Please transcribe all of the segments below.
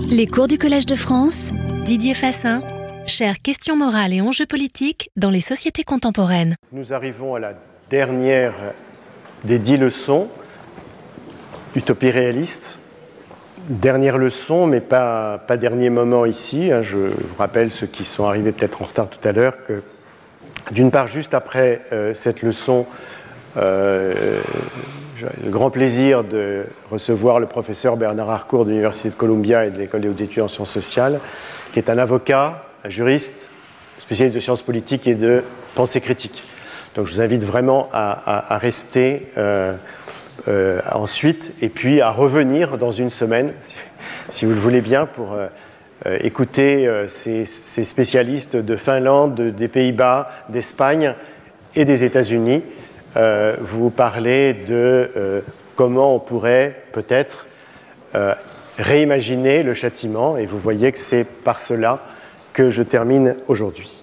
Les cours du Collège de France, Didier Fassin, chères questions morales et enjeux politiques dans les sociétés contemporaines. Nous arrivons à la dernière des 10 leçons, Utopie réaliste. Dernière leçon, mais pas dernier moment ici. Je vous rappelle, ceux qui sont arrivés peut-être en retard tout à l'heure, que d'une part, juste après cette leçon, j'ai le grand plaisir de recevoir le professeur Bernard Harcourt de l'Université de Columbia et de l'École des hautes études en sciences sociales, qui est un avocat, un juriste, spécialiste de sciences politiques et de pensée critique. Donc je vous invite vraiment à rester ensuite et puis à revenir dans une semaine, si vous le voulez bien, pour écouter ces spécialistes de Finlande, des Pays-Bas, d'Espagne et des États-Unis vous parler de comment on pourrait peut-être réimaginer le châtiment, et vous voyez que c'est par cela que je termine aujourd'hui.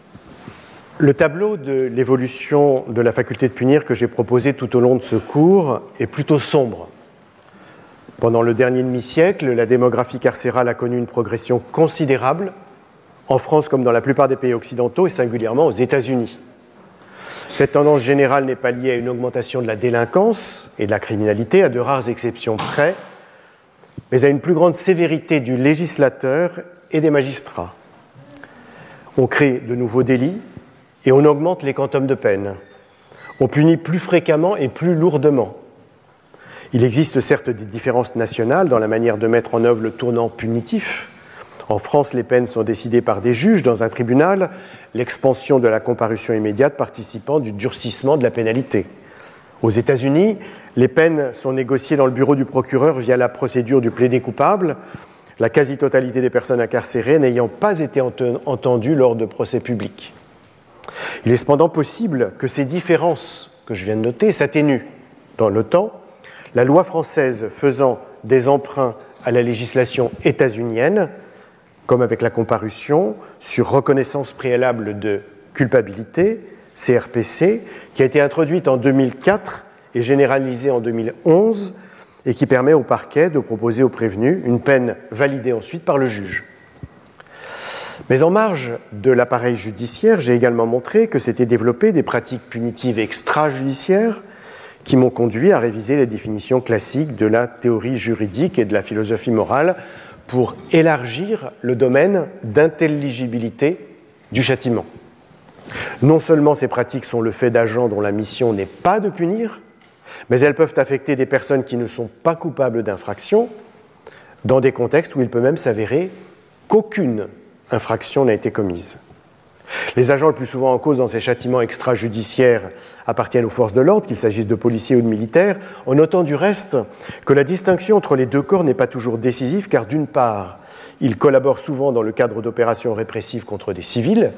Le tableau de l'évolution de la faculté de punir que j'ai proposé tout au long de ce cours est plutôt sombre. Pendant le dernier demi-siècle, la démographie carcérale a connu une progression considérable, en France comme dans la plupart des pays occidentaux et singulièrement aux États-Unis. Cette tendance générale n'est pas liée à une augmentation de la délinquance et de la criminalité, à de rares exceptions près, mais à une plus grande sévérité du législateur et des magistrats. On crée de nouveaux délits et on augmente les quantums de peine. On punit plus fréquemment et plus lourdement. Il existe certes des différences nationales dans la manière de mettre en œuvre le tournant punitif. En France, les peines sont décidées par des juges dans un tribunal, l'expansion de la comparution immédiate participant du durcissement de la pénalité. Aux États-Unis, les peines sont négociées dans le bureau du procureur via la procédure du plaidé coupable, la quasi-totalité des personnes incarcérées n'ayant pas été entendues lors de procès publics. Il est cependant possible que ces différences que je viens de noter s'atténuent dans le temps, la loi française faisant des emprunts à la législation états-unienne, comme avec la comparution sur reconnaissance préalable de culpabilité, CRPC, qui a été introduite en 2004 et généralisée en 2011, et qui permet au parquet de proposer au prévenu une peine validée ensuite par le juge. Mais en marge de l'appareil judiciaire, j'ai également montré que s'étaient développées des pratiques punitives extrajudiciaires qui m'ont conduit à réviser les définitions classiques de la théorie juridique et de la philosophie morale pour élargir le domaine d'intelligibilité du châtiment. Non seulement ces pratiques sont le fait d'agents dont la mission n'est pas de punir, mais elles peuvent affecter des personnes qui ne sont pas coupables d'infraction, dans des contextes où il peut même s'avérer qu'aucune infraction n'a été commise. Les agents le plus souvent en cause dans ces châtiments extrajudiciaires appartiennent aux forces de l'ordre, qu'il s'agisse de policiers ou de militaires, en notant du reste que la distinction entre les deux corps n'est pas toujours décisive, car d'une part, ils collaborent souvent dans le cadre d'opérations répressives contre des civils,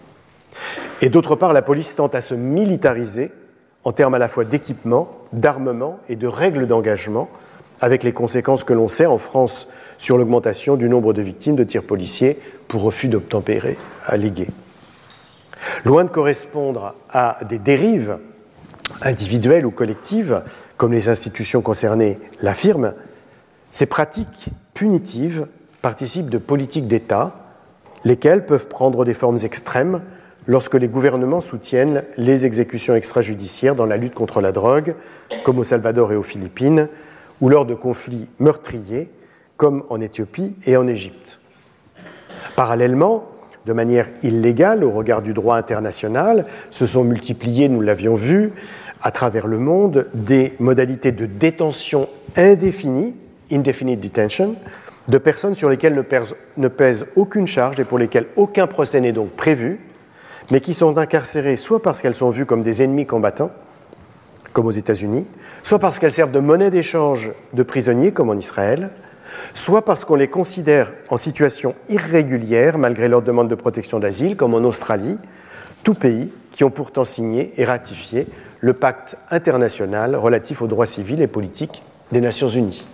et d'autre part, la police tente à se militariser en termes à la fois d'équipement, d'armement et de règles d'engagement, avec les conséquences que l'on sait en France sur l'augmentation du nombre de victimes de tirs policiers pour refus d'obtempérer allégués. Loin de correspondre à des dérives individuelles ou collectives, comme les institutions concernées l'affirment, ces pratiques punitives participent de politiques d'État, lesquelles peuvent prendre des formes extrêmes lorsque les gouvernements soutiennent les exécutions extrajudiciaires dans la lutte contre la drogue, comme au Salvador et aux Philippines, ou lors de conflits meurtriers, comme en Éthiopie et en Égypte. Parallèlement, de manière illégale au regard du droit international, se sont multipliées, nous l'avions vu, à travers le monde, des modalités de détention indéfinie, indefinite detention, de personnes sur lesquelles ne pèse aucune charge et pour lesquelles aucun procès n'est donc prévu, mais qui sont incarcérées soit parce qu'elles sont vues comme des ennemis combattants, comme aux États-Unis, soit parce qu'elles servent de monnaie d'échange de prisonniers, comme en Israël, soit parce qu'on les considère en situation irrégulière malgré leur demande de protection d'asile, comme en Australie, tous pays qui ont pourtant signé et ratifié le pacte international relatif aux droits civils et politiques des Nations Unies.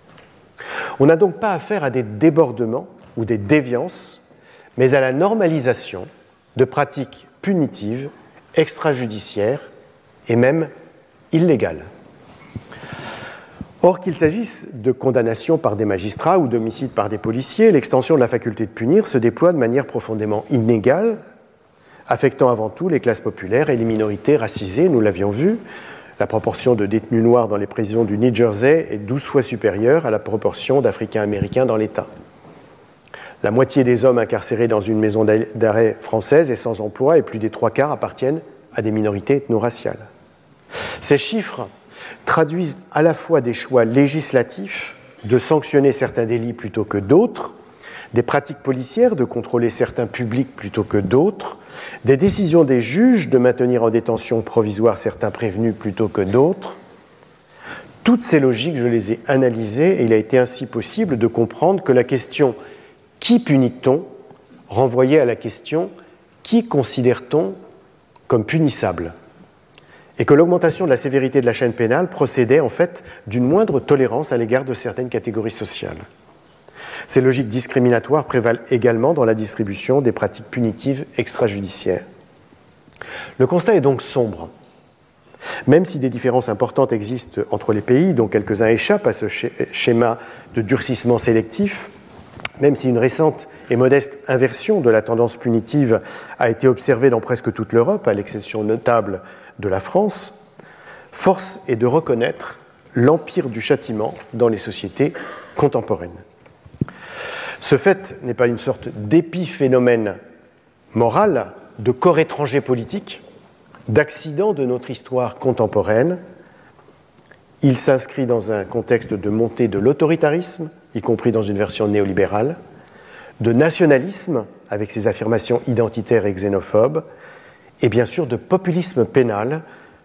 On n'a donc pas affaire à des débordements ou des déviances, mais à la normalisation de pratiques punitives, extrajudiciaires et même illégales. Or, qu'il s'agisse de condamnation par des magistrats ou d'homicide par des policiers, l'extension de la faculté de punir se déploie de manière profondément inégale, affectant avant tout les classes populaires et les minorités racisées, nous l'avions vu. La proportion de détenus noirs dans les prisons du New Jersey est 12 fois supérieure à la proportion d'Africains-Américains dans l'État. La moitié des hommes incarcérés dans une maison d'arrêt française est sans emploi et plus des 3/4 appartiennent à des minorités ethno-raciales. Ces chiffres traduisent à la fois des choix législatifs de sanctionner certains délits plutôt que d'autres, des pratiques policières de contrôler certains publics plutôt que d'autres, des décisions des juges de maintenir en détention provisoire certains prévenus plutôt que d'autres. Toutes ces logiques, je les ai analysées et il a été ainsi possible de comprendre que la question « qui punit-on » renvoyait à la question « qui considère-t-on comme punissable ?» et que l'augmentation de la sévérité de la chaîne pénale procédait en fait d'une moindre tolérance à l'égard de certaines catégories sociales. Ces logiques discriminatoires prévalent également dans la distribution des pratiques punitives extrajudiciaires. Le constat est donc sombre. Même si des différences importantes existent entre les pays, dont quelques-uns échappent à ce schéma de durcissement sélectif, même si une récente et modeste inversion de la tendance punitive a été observée dans presque toute l'Europe, à l'exception notable de la France, force est de reconnaître l'empire du châtiment dans les sociétés contemporaines. Ce fait n'est pas une sorte d'épiphénomène moral, de corps étranger politique, d'accident de notre histoire contemporaine. Il s'inscrit dans un contexte de montée de l'autoritarisme, y compris dans une version néolibérale, de nationalisme, avec ses affirmations identitaires et xénophobes, et bien sûr de populisme pénal,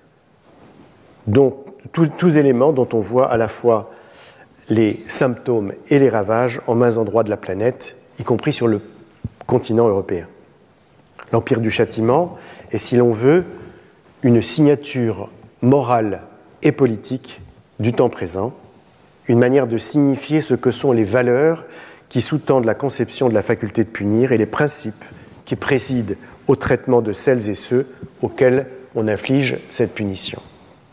tous éléments dont on voit à la fois les symptômes et les ravages en mains endroits de la planète, y compris sur le continent européen. L'empire du châtiment est, si l'on veut, une signature morale et politique du temps présent, une manière de signifier ce que sont les valeurs qui sous-tendent la conception de la faculté de punir et les principes qui président au traitement de celles et ceux auxquels on inflige cette punition.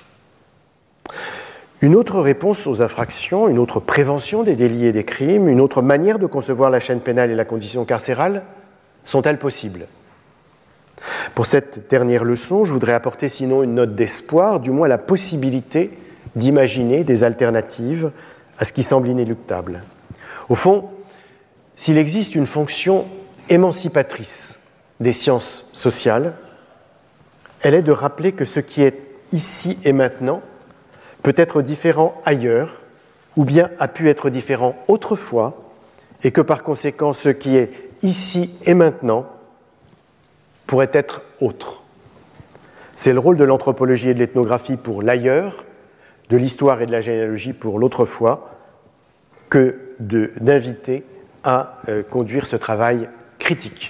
Une autre réponse aux infractions, une autre prévention des délits et des crimes, une autre manière de concevoir la chaîne pénale et la condition carcérale sont-elles possibles ? Pour cette dernière leçon, je voudrais apporter sinon une note d'espoir, du moins la possibilité d'imaginer des alternatives à ce qui semble inéluctable. Au fond, s'il existe une fonction émancipatrice des sciences sociales, elle est de rappeler que ce qui est ici et maintenant peut être différent ailleurs, ou bien a pu être différent autrefois, et que par conséquent ce qui est ici et maintenant pourrait être autre. C'est le rôle de l'anthropologie et de l'ethnographie pour l'ailleurs, de l'histoire et de la généalogie pour l'autrefois, que d'inviter à conduire ce travail critique.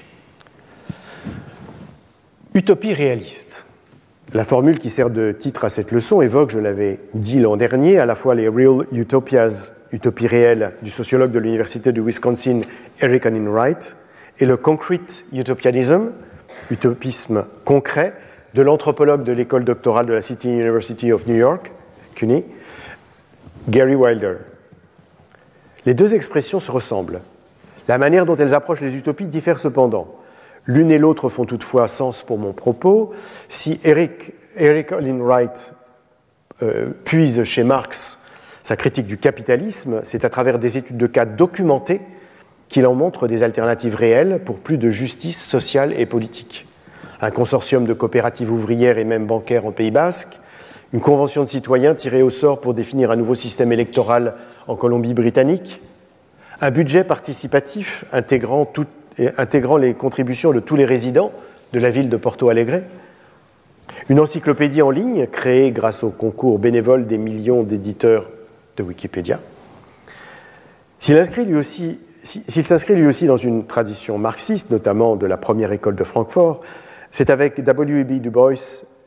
Utopie réaliste. La formule qui sert de titre à cette leçon évoque, je l'avais dit l'an dernier, à la fois les Real Utopias, utopies réelles, du sociologue de l'université de Wisconsin, Eric Wright, et le Concrete Utopianism, utopisme concret, de l'anthropologue de l'école doctorale de la City University of New York, CUNY, Gary Wilder. Les deux expressions se ressemblent. La manière dont elles approchent les utopies diffère cependant. L'une et l'autre font toutefois sens pour mon propos. Si Eric Olin Wright puise chez Marx sa critique du capitalisme, c'est à travers des études de cas documentées qu'il en montre des alternatives réelles pour plus de justice sociale et politique. Un consortium de coopératives ouvrières et même bancaires en Pays Basque, une convention de citoyens tirée au sort pour définir un nouveau système électoral en Colombie-Britannique, un budget participatif intégrant les contributions de tous les résidents de la ville de Porto Alegre, une encyclopédie en ligne créée grâce au concours bénévole des millions d'éditeurs de Wikipédia. S'il s'inscrit lui aussi dans une tradition marxiste, notamment de la première école de Francfort, c'est avec W.E.B. Du Bois,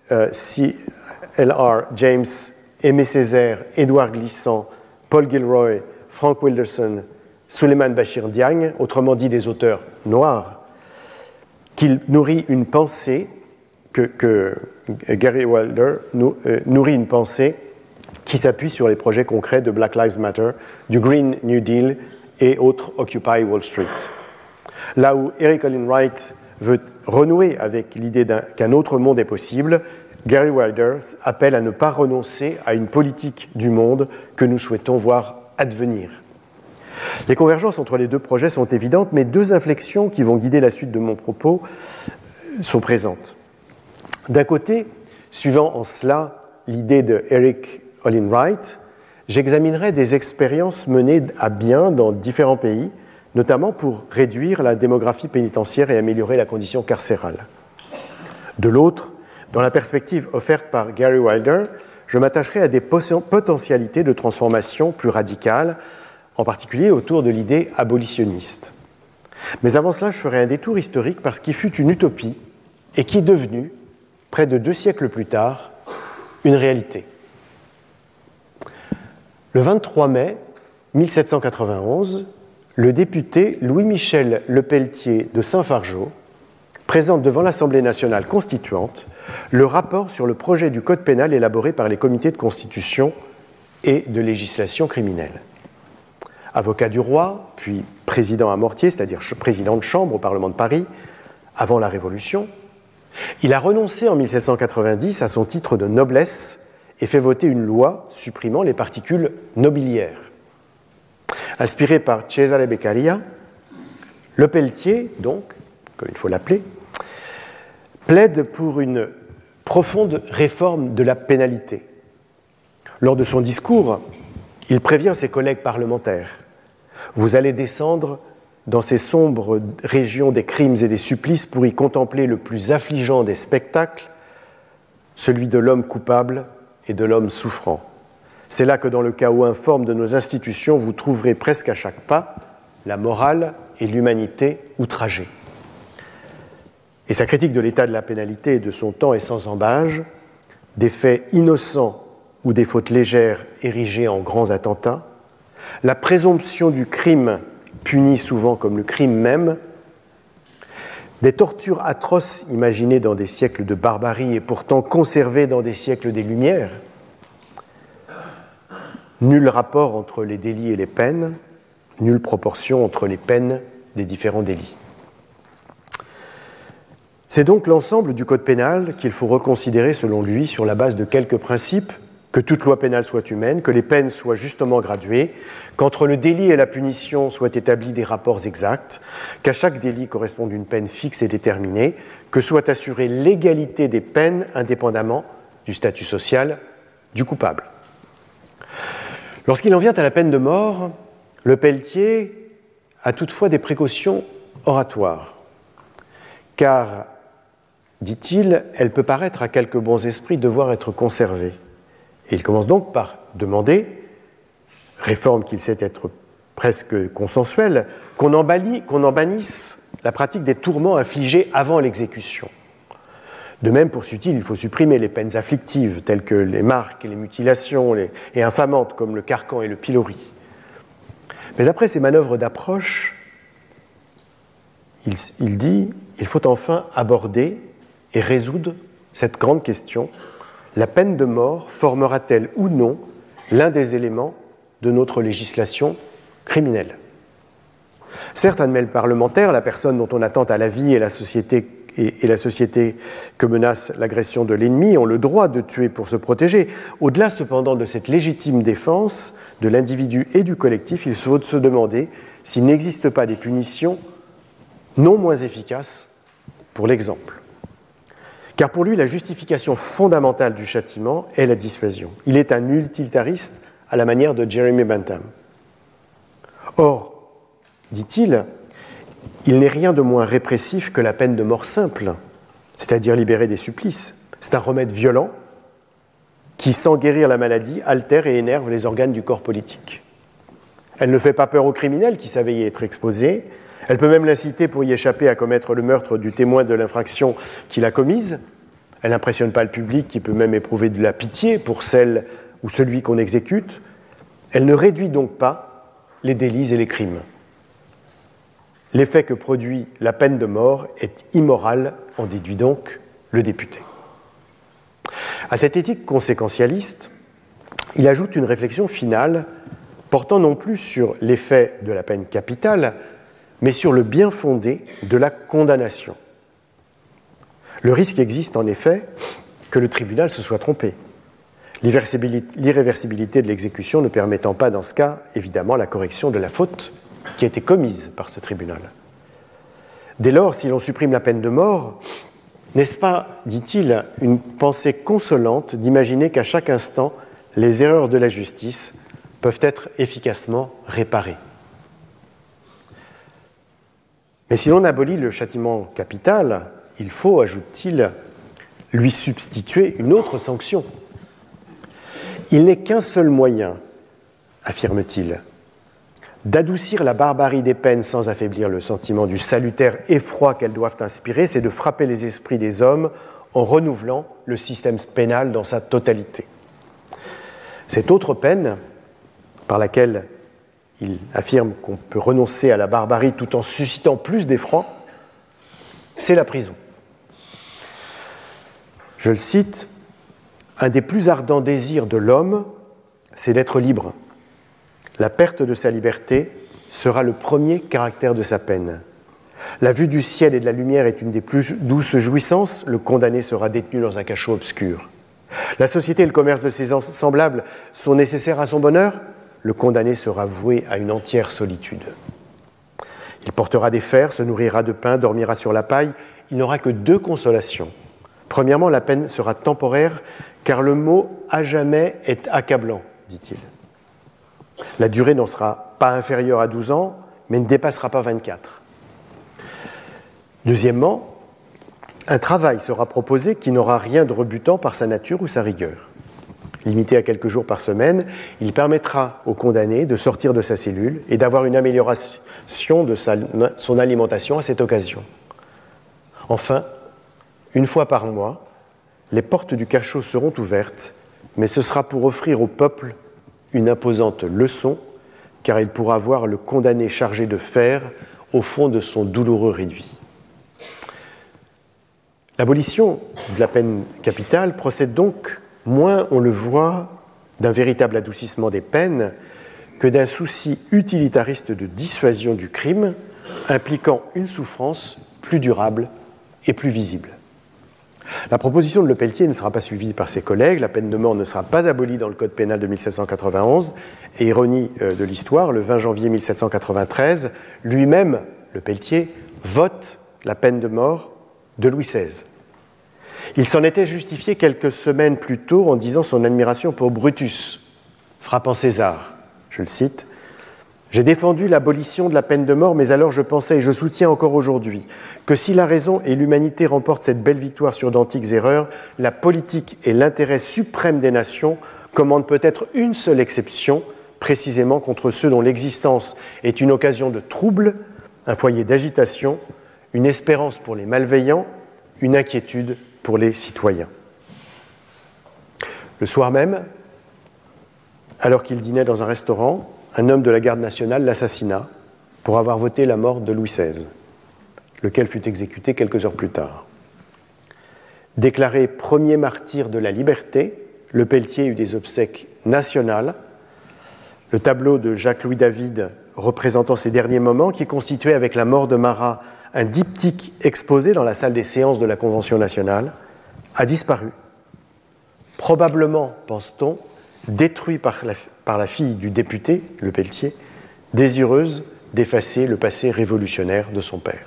C.L.R. James, Aimé Césaire, Édouard Glissant, Paul Gilroy, Frank Wilderson, Souleymane Bachir Diagne, autrement dit des auteurs noirs, qu'il nourrit une pensée, que Gary Wilder nourrit une pensée qui s'appuie sur les projets concrets de Black Lives Matter, du Green New Deal et autres Occupy Wall Street. Là où Eric Olin Wright veut renouer avec l'idée qu'un autre monde est possible, Gary Wilder appelle à ne pas renoncer à une politique du monde que nous souhaitons voir advenir. Les convergences entre les deux projets sont évidentes, mais deux inflexions qui vont guider la suite de mon propos sont présentes. D'un côté, suivant en cela l'idée de Eric Olin Wright, j'examinerai des expériences menées à bien dans différents pays, notamment pour réduire la démographie pénitentiaire et améliorer la condition carcérale. De l'autre, dans la perspective offerte par Gary Wilder, je m'attacherai à des potentialités de transformation plus radicales, en particulier autour de l'idée abolitionniste. Mais avant cela, je ferai un détour historique par ce qui fut une utopie et qui est devenu, près de 2 siècles plus tard, une réalité. Le 23 mai 1791, le député Louis-Michel Lepelletier de Saint-Fargeau présente devant l'Assemblée nationale constituante le rapport sur le projet du code pénal élaboré par les comités de constitution et de législation criminelle. Avocat du roi, puis président à mortier, c'est-à-dire président de chambre au Parlement de Paris, avant la Révolution, il a renoncé en 1790 à son titre de noblesse et fait voter une loi supprimant les particules nobiliaires. Inspiré par Cesare Beccaria, Lepelletier, donc, comme il faut l'appeler, plaide pour une profonde réforme de la pénalité. Lors de son discours, il prévient ses collègues parlementaires. Vous allez descendre dans ces sombres régions des crimes et des supplices pour y contempler le plus affligeant des spectacles, celui de l'homme coupable et de l'homme souffrant. C'est là que dans le chaos informe de nos institutions, vous trouverez presque à chaque pas la morale et l'humanité outragées. Et sa critique de l'état de la pénalité de son temps est sans embâge, des faits innocents ou des fautes légères érigées en grands attentats, la présomption du crime puni souvent comme le crime même, des tortures atroces imaginées dans des siècles de barbarie et pourtant conservées dans des siècles des Lumières, nul rapport entre les délits et les peines, nulle proportion entre les peines des différents délits. C'est donc l'ensemble du code pénal qu'il faut reconsidérer selon lui sur la base de quelques principes: que toute loi pénale soit humaine, que les peines soient justement graduées, qu'entre le délit et la punition soient établis des rapports exacts, qu'à chaque délit corresponde une peine fixe et déterminée, que soit assurée l'égalité des peines indépendamment du statut social du coupable. Lorsqu'il en vient à la peine de mort, Lepelletier a toutefois des précautions oratoires, car, dit-il, elle peut paraître à quelques bons esprits devoir être conservée. Et il commence donc par demander, réforme qu'il sait être presque consensuelle, qu'on en bannisse la pratique des tourments infligés avant l'exécution. De même, poursuit-il, il faut supprimer les peines afflictives telles que les marques, les mutilations et infamantes comme le carcan et le pilori. Mais après ces manœuvres d'approche, il dit il faut enfin aborder et résoudre cette grande question: la peine de mort formera-t-elle ou non l'un des éléments de notre législation criminelle? Certes, admet le parlementaire, la personne dont on attente à la vie et la société que menace l'agression de l'ennemi ont le droit de tuer pour se protéger. Au-delà cependant de cette légitime défense de l'individu et du collectif, il faut se demander s'il n'existe pas des punitions non moins efficaces pour l'exemple. Car pour lui, la justification fondamentale du châtiment est la dissuasion. Il est un utilitariste à la manière de Jeremy Bentham. Or, dit-il, il n'est rien de moins répressif que la peine de mort simple, c'est-à-dire libérée des supplices. C'est un remède violent qui, sans guérir la maladie, altère et énerve les organes du corps politique. Elle ne fait pas peur aux criminels qui savent y être exposés. Elle peut même l'inciter pour y échapper à commettre le meurtre du témoin de l'infraction qu'il a commise. Elle n'impressionne pas le public qui peut même éprouver de la pitié pour celle ou celui qu'on exécute. Elle ne réduit donc pas les délits et les crimes. L'effet que produit la peine de mort est immoral, en déduit donc le député. À cette éthique conséquentialiste, il ajoute une réflexion finale portant non plus sur l'effet de la peine capitale, mais sur le bien fondé de la condamnation. Le risque existe en effet que le tribunal se soit trompé, l'irréversibilité de l'exécution ne permettant pas dans ce cas, évidemment, la correction de la faute qui a été commise par ce tribunal. Dès lors, si l'on supprime la peine de mort, n'est-ce pas, dit-il, une pensée consolante d'imaginer qu'à chaque instant, les erreurs de la justice peuvent être efficacement réparées? Mais si l'on abolit le châtiment capital, il faut, ajoute-t-il, lui substituer une autre sanction. Il n'est qu'un seul moyen, affirme-t-il, d'adoucir la barbarie des peines sans affaiblir le sentiment du salutaire effroi qu'elles doivent inspirer, c'est de frapper les esprits des hommes en renouvelant le système pénal dans sa totalité. Cette autre peine, par laquelle il affirme qu'on peut renoncer à la barbarie tout en suscitant plus d'effroi, c'est la prison. Je le cite, « Un des plus ardents désirs de l'homme, c'est d'être libre. La perte de sa liberté sera le premier caractère de sa peine. La vue du ciel et de la lumière est une des plus douces jouissances, le condamné sera détenu dans un cachot obscur. La société et le commerce de ses semblables sont nécessaires à son bonheur, le condamné sera voué à une entière solitude. Il portera des fers, se nourrira de pain, dormira sur la paille, il n'aura que deux consolations. Premièrement, la peine sera temporaire, car le mot « à jamais » est accablant, dit-il. La durée n'en sera pas inférieure à 12 ans, mais ne dépassera pas 24. Deuxièmement, un travail sera proposé qui n'aura rien de rebutant par sa nature ou sa rigueur. Limité à quelques jours par semaine, il permettra au condamné de sortir de sa cellule et d'avoir une amélioration de son alimentation à cette occasion. Enfin, une fois par mois, les portes du cachot seront ouvertes, mais ce sera pour offrir au peuple une imposante leçon, car il pourra voir le condamné chargé de fer au fond de son douloureux réduit. L'abolition de la peine capitale procède donc, moins on le voit, d'un véritable adoucissement des peines que d'un souci utilitariste de dissuasion du crime, impliquant une souffrance plus durable et plus visible. La proposition de Lepelletier ne sera pas suivie par ses collègues, la peine de mort ne sera pas abolie dans le Code pénal de 1791, et ironie de l'histoire, le 20 janvier 1793, lui-même, Lepelletier, vote la peine de mort de Louis XVI. Il s'en était justifié quelques semaines plus tôt en disant son admiration pour Brutus, frappant César. Je le cite, « J'ai défendu l'abolition de la peine de mort, mais alors je pensais, et je soutiens encore aujourd'hui, que si la raison et l'humanité remportent cette belle victoire sur d'antiques erreurs, la politique et l'intérêt suprême des nations commandent peut-être une seule exception, précisément contre ceux dont l'existence est une occasion de trouble, un foyer d'agitation, une espérance pour les malveillants, une inquiétude pour les citoyens. » Le soir même, alors qu'il dînait dans un restaurant, un homme de la garde nationale l'assassina pour avoir voté la mort de Louis XVI, lequel fut exécuté quelques heures plus tard. Déclaré premier martyr de la liberté, Lepelletier eut des obsèques nationales. Le tableau de Jacques-Louis David représentant ses derniers moments, qui constituait avec la mort de Marat un diptyque exposé dans la salle des séances de la Convention nationale, a disparu. Probablement, pense-t-on, détruit par la fille du député, Lepelletier, désireuse d'effacer le passé révolutionnaire de son père.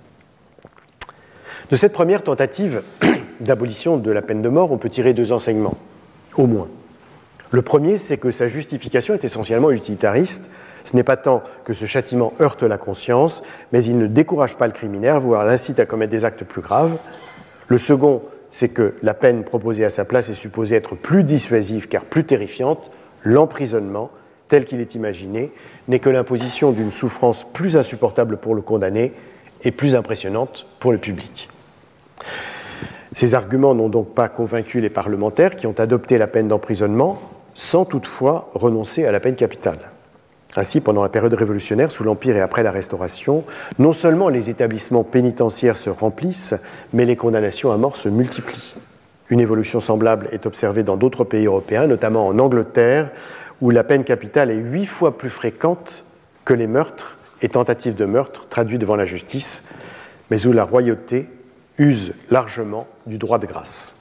De cette première tentative d'abolition de la peine de mort, on peut tirer deux enseignements, au moins. Le premier, c'est que sa justification est essentiellement utilitariste. Ce n'est pas tant que ce châtiment heurte la conscience, mais il ne décourage pas le criminel, voire l'incite à commettre des actes plus graves. Le second, c'est que la peine proposée à sa place est supposée être plus dissuasive car plus terrifiante. L'emprisonnement, tel qu'il est imaginé, n'est que l'imposition d'une souffrance plus insupportable pour le condamné et plus impressionnante pour le public. Ces arguments n'ont donc pas convaincu les parlementaires qui ont adopté la peine d'emprisonnement sans toutefois renoncer à la peine capitale. Ainsi, pendant la période révolutionnaire, sous l'Empire et après la Restauration, non seulement les établissements pénitentiaires se remplissent, mais les condamnations à mort se multiplient. Une évolution semblable est observée dans d'autres pays européens, notamment en Angleterre, où la peine capitale est 8 fois plus fréquente que les meurtres et tentatives de meurtre traduits devant la justice, mais où la royauté use largement du droit de grâce.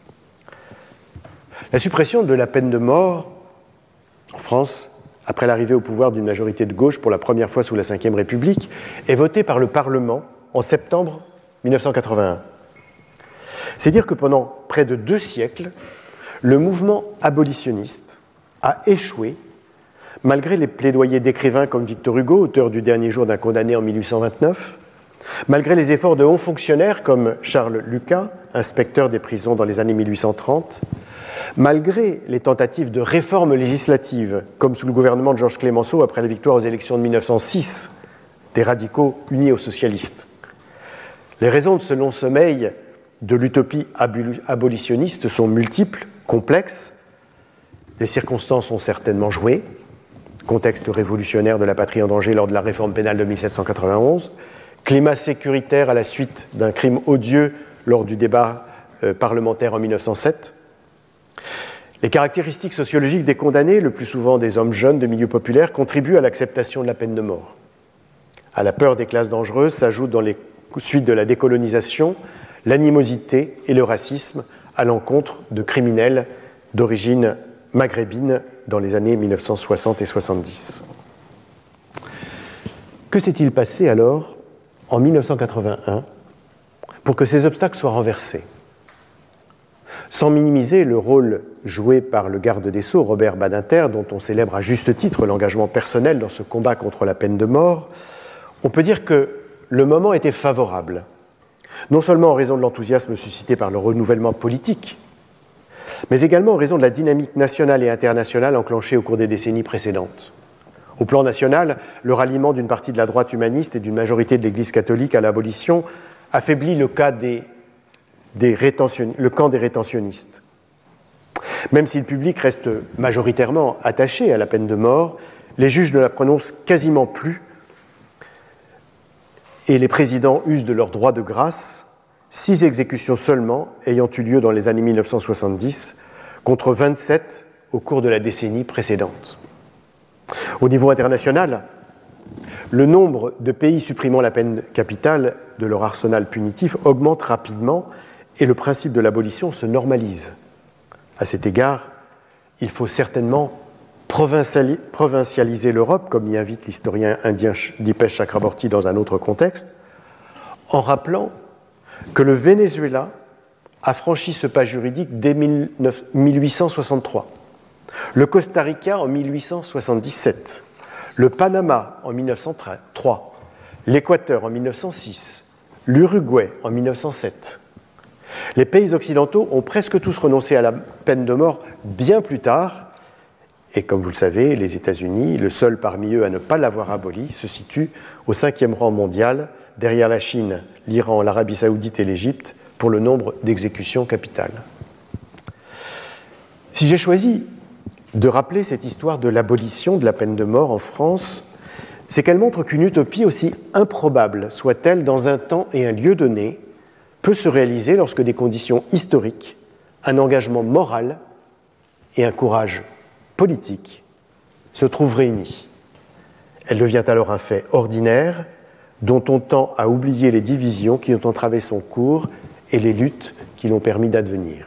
La suppression de la peine de mort en France, après l'arrivée au pouvoir d'une majorité de gauche pour la première fois sous la Ve République, est votée par le Parlement en septembre 1981. C'est dire que pendant près de 2 siècles, le mouvement abolitionniste a échoué, malgré les plaidoyers d'écrivains comme Victor Hugo, auteur du Dernier jour d'un condamné en 1829, malgré les efforts de hauts fonctionnaires comme Charles Lucas, inspecteur des prisons dans les années 1830, malgré les tentatives de réforme législative, comme sous le gouvernement de Georges Clemenceau après la victoire aux élections de 1906 des radicaux unis aux socialistes. Les raisons de ce long sommeil de l'utopie abolitionniste sont multiples, complexes. Des circonstances ont certainement joué. Contexte révolutionnaire de la patrie en danger lors de la réforme pénale de 1791, climat sécuritaire à la suite d'un crime odieux lors du débat parlementaire en 1907. Les caractéristiques sociologiques des condamnés, le plus souvent des hommes jeunes de milieux populaires, contribuent à l'acceptation de la peine de mort. À la peur des classes dangereuses s'ajoutent dans les suites de la décolonisation l'animosité et le racisme à l'encontre de criminels d'origine maghrébine dans les années 1960 et 70. Que s'est-il passé alors en 1981 pour que ces obstacles soient renversés ? Sans minimiser le rôle joué par le garde des Sceaux, Robert Badinter, dont on célèbre à juste titre l'engagement personnel dans ce combat contre la peine de mort, on peut dire que le moment était favorable, non seulement en raison de l'enthousiasme suscité par le renouvellement politique, mais également en raison de la dynamique nationale et internationale enclenchée au cours des décennies précédentes. Au plan national, le ralliement d'une partie de la droite humaniste et d'une majorité de l'Église catholique à l'abolition affaiblit le camp des rétentionnistes. Même si le public reste majoritairement attaché à la peine de mort, les juges ne la prononcent quasiment plus et les présidents usent de leur droit de grâce, 6 exécutions seulement ayant eu lieu dans les années 1970, contre 27 au cours de la décennie précédente. Au niveau international, le nombre de pays supprimant la peine capitale de leur arsenal punitif augmente rapidement et le principe de l'abolition se normalise. À cet égard, il faut certainement provincialiser l'Europe, comme y invite l'historien indien Dipesh Chakraborty dans un autre contexte, en rappelant que le Venezuela a franchi ce pas juridique dès 1863, le Costa Rica en 1877, le Panama en 1903, l'Équateur en 1906, l'Uruguay en 1907. Les pays occidentaux ont presque tous renoncé à la peine de mort bien plus tard, et comme vous le savez, les États-Unis, le seul parmi eux à ne pas l'avoir abolie, se situent au 5e rang mondial, derrière la Chine, l'Iran, l'Arabie saoudite et l'Égypte, pour le nombre d'exécutions capitales. Si j'ai choisi de rappeler cette histoire de l'abolition de la peine de mort en France, c'est qu'elle montre qu'une utopie, aussi improbable soit-elle dans un temps et un lieu donné, peut se réaliser lorsque des conditions historiques, un engagement moral et un courage politique se trouvent réunis. Elle devient alors un fait ordinaire dont on tend à oublier les divisions qui ont entravé son cours et les luttes qui l'ont permis d'advenir.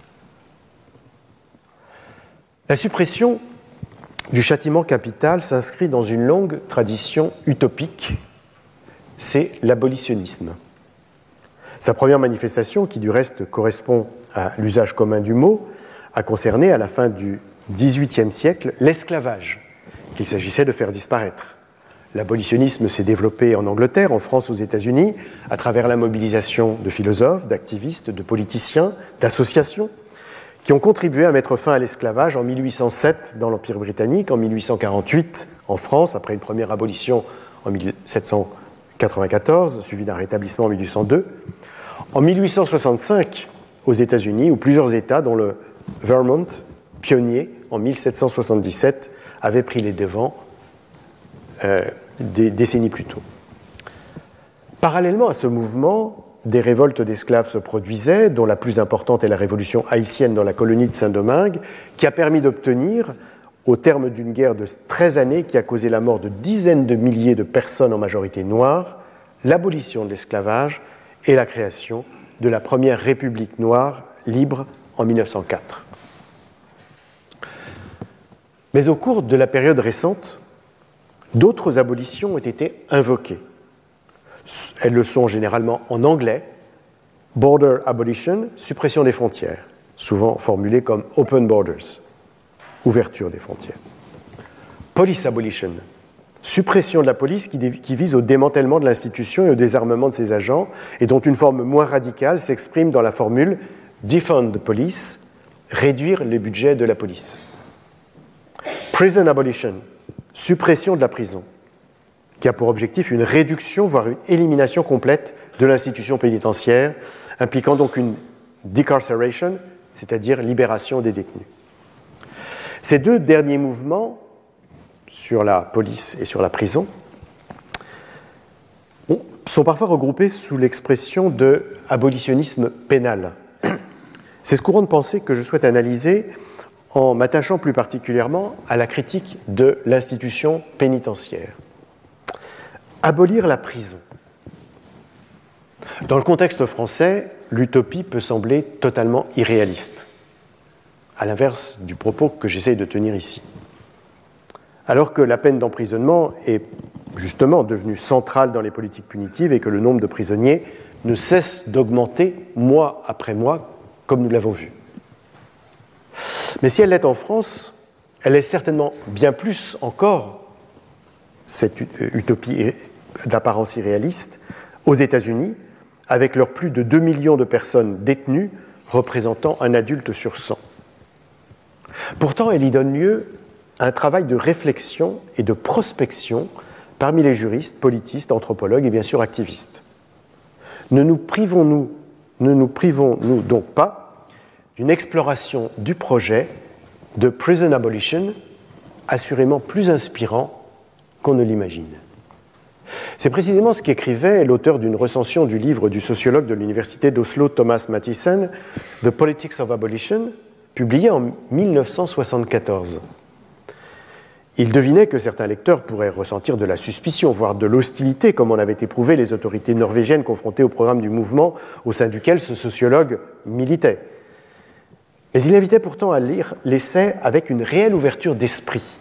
La suppression du châtiment capital s'inscrit dans une longue tradition utopique, c'est l'abolitionnisme. Sa première manifestation, qui du reste correspond à l'usage commun du mot, a concerné à la fin du XVIIIe siècle l'esclavage, qu'il s'agissait de faire disparaître. L'abolitionnisme s'est développé en Angleterre, en France, aux États-Unis, à travers la mobilisation de philosophes, d'activistes, de politiciens, d'associations, qui ont contribué à mettre fin à l'esclavage en 1807 dans l'Empire britannique, en 1848 en France, après une première abolition en 1794, suivie d'un rétablissement en 1802, en 1865 aux États-Unis, où plusieurs États, dont le Vermont, pionnier en 1777, avaient pris les devants des décennies plus tôt. Parallèlement à ce mouvement, des révoltes d'esclaves se produisaient, dont la plus importante est la révolution haïtienne dans la colonie de Saint-Domingue, qui a permis d'obtenir, au terme d'une guerre de 13 années qui a causé la mort de dizaines de milliers de personnes en majorité noire, l'abolition de l'esclavage et la création de la première République noire libre en 1904. Mais au cours de la période récente, d'autres abolitions ont été invoquées. Elles le sont généralement en anglais, border abolition, suppression des frontières, souvent formulée comme open borders, ouverture des frontières. Police abolition, suppression de la police qui vise au démantèlement de l'institution et au désarmement de ses agents et dont une forme moins radicale s'exprime dans la formule defund the police, réduire les budgets de la police. Prison abolition, suppression de la prison, qui a pour objectif une réduction, voire une élimination complète de l'institution pénitentiaire, impliquant donc une decarceration, c'est-à-dire libération des détenus. Ces deux derniers mouvements, sur la police et sur la prison, sont parfois regroupés sous l'expression de abolitionnisme pénal. C'est ce courant de pensée que je souhaite analyser en m'attachant plus particulièrement à la critique de l'institution pénitentiaire. Abolir la prison. Dans le contexte français, l'utopie peut sembler totalement irréaliste, à l'inverse du propos que j'essaye de tenir ici. Alors que la peine d'emprisonnement est justement devenue centrale dans les politiques punitives et que le nombre de prisonniers ne cesse d'augmenter mois après mois, comme nous l'avons vu. Mais si elle l'est en France, elle est certainement bien plus encore, cette utopie d'apparence irréaliste, aux États-Unis, avec leurs plus de 2 millions de personnes détenues, représentant un adulte sur 100. Pourtant, elle y donne lieu à un travail de réflexion et de prospection parmi les juristes, politistes, anthropologues et bien sûr activistes. Ne nous privons-nous donc pas d'une exploration du projet de prison abolition, assurément plus inspirant qu'on ne l'imagine. C'est précisément ce qu'écrivait l'auteur d'une recension du livre du sociologue de l'université d'Oslo, Thomas Mathisen, The Politics of Abolition, publié en 1974. Il devinait que certains lecteurs pourraient ressentir de la suspicion, voire de l'hostilité, comme en avaient éprouvé les autorités norvégiennes confrontées au programme du mouvement au sein duquel ce sociologue militait. Mais il invitait pourtant à lire l'essai avec une réelle ouverture d'esprit.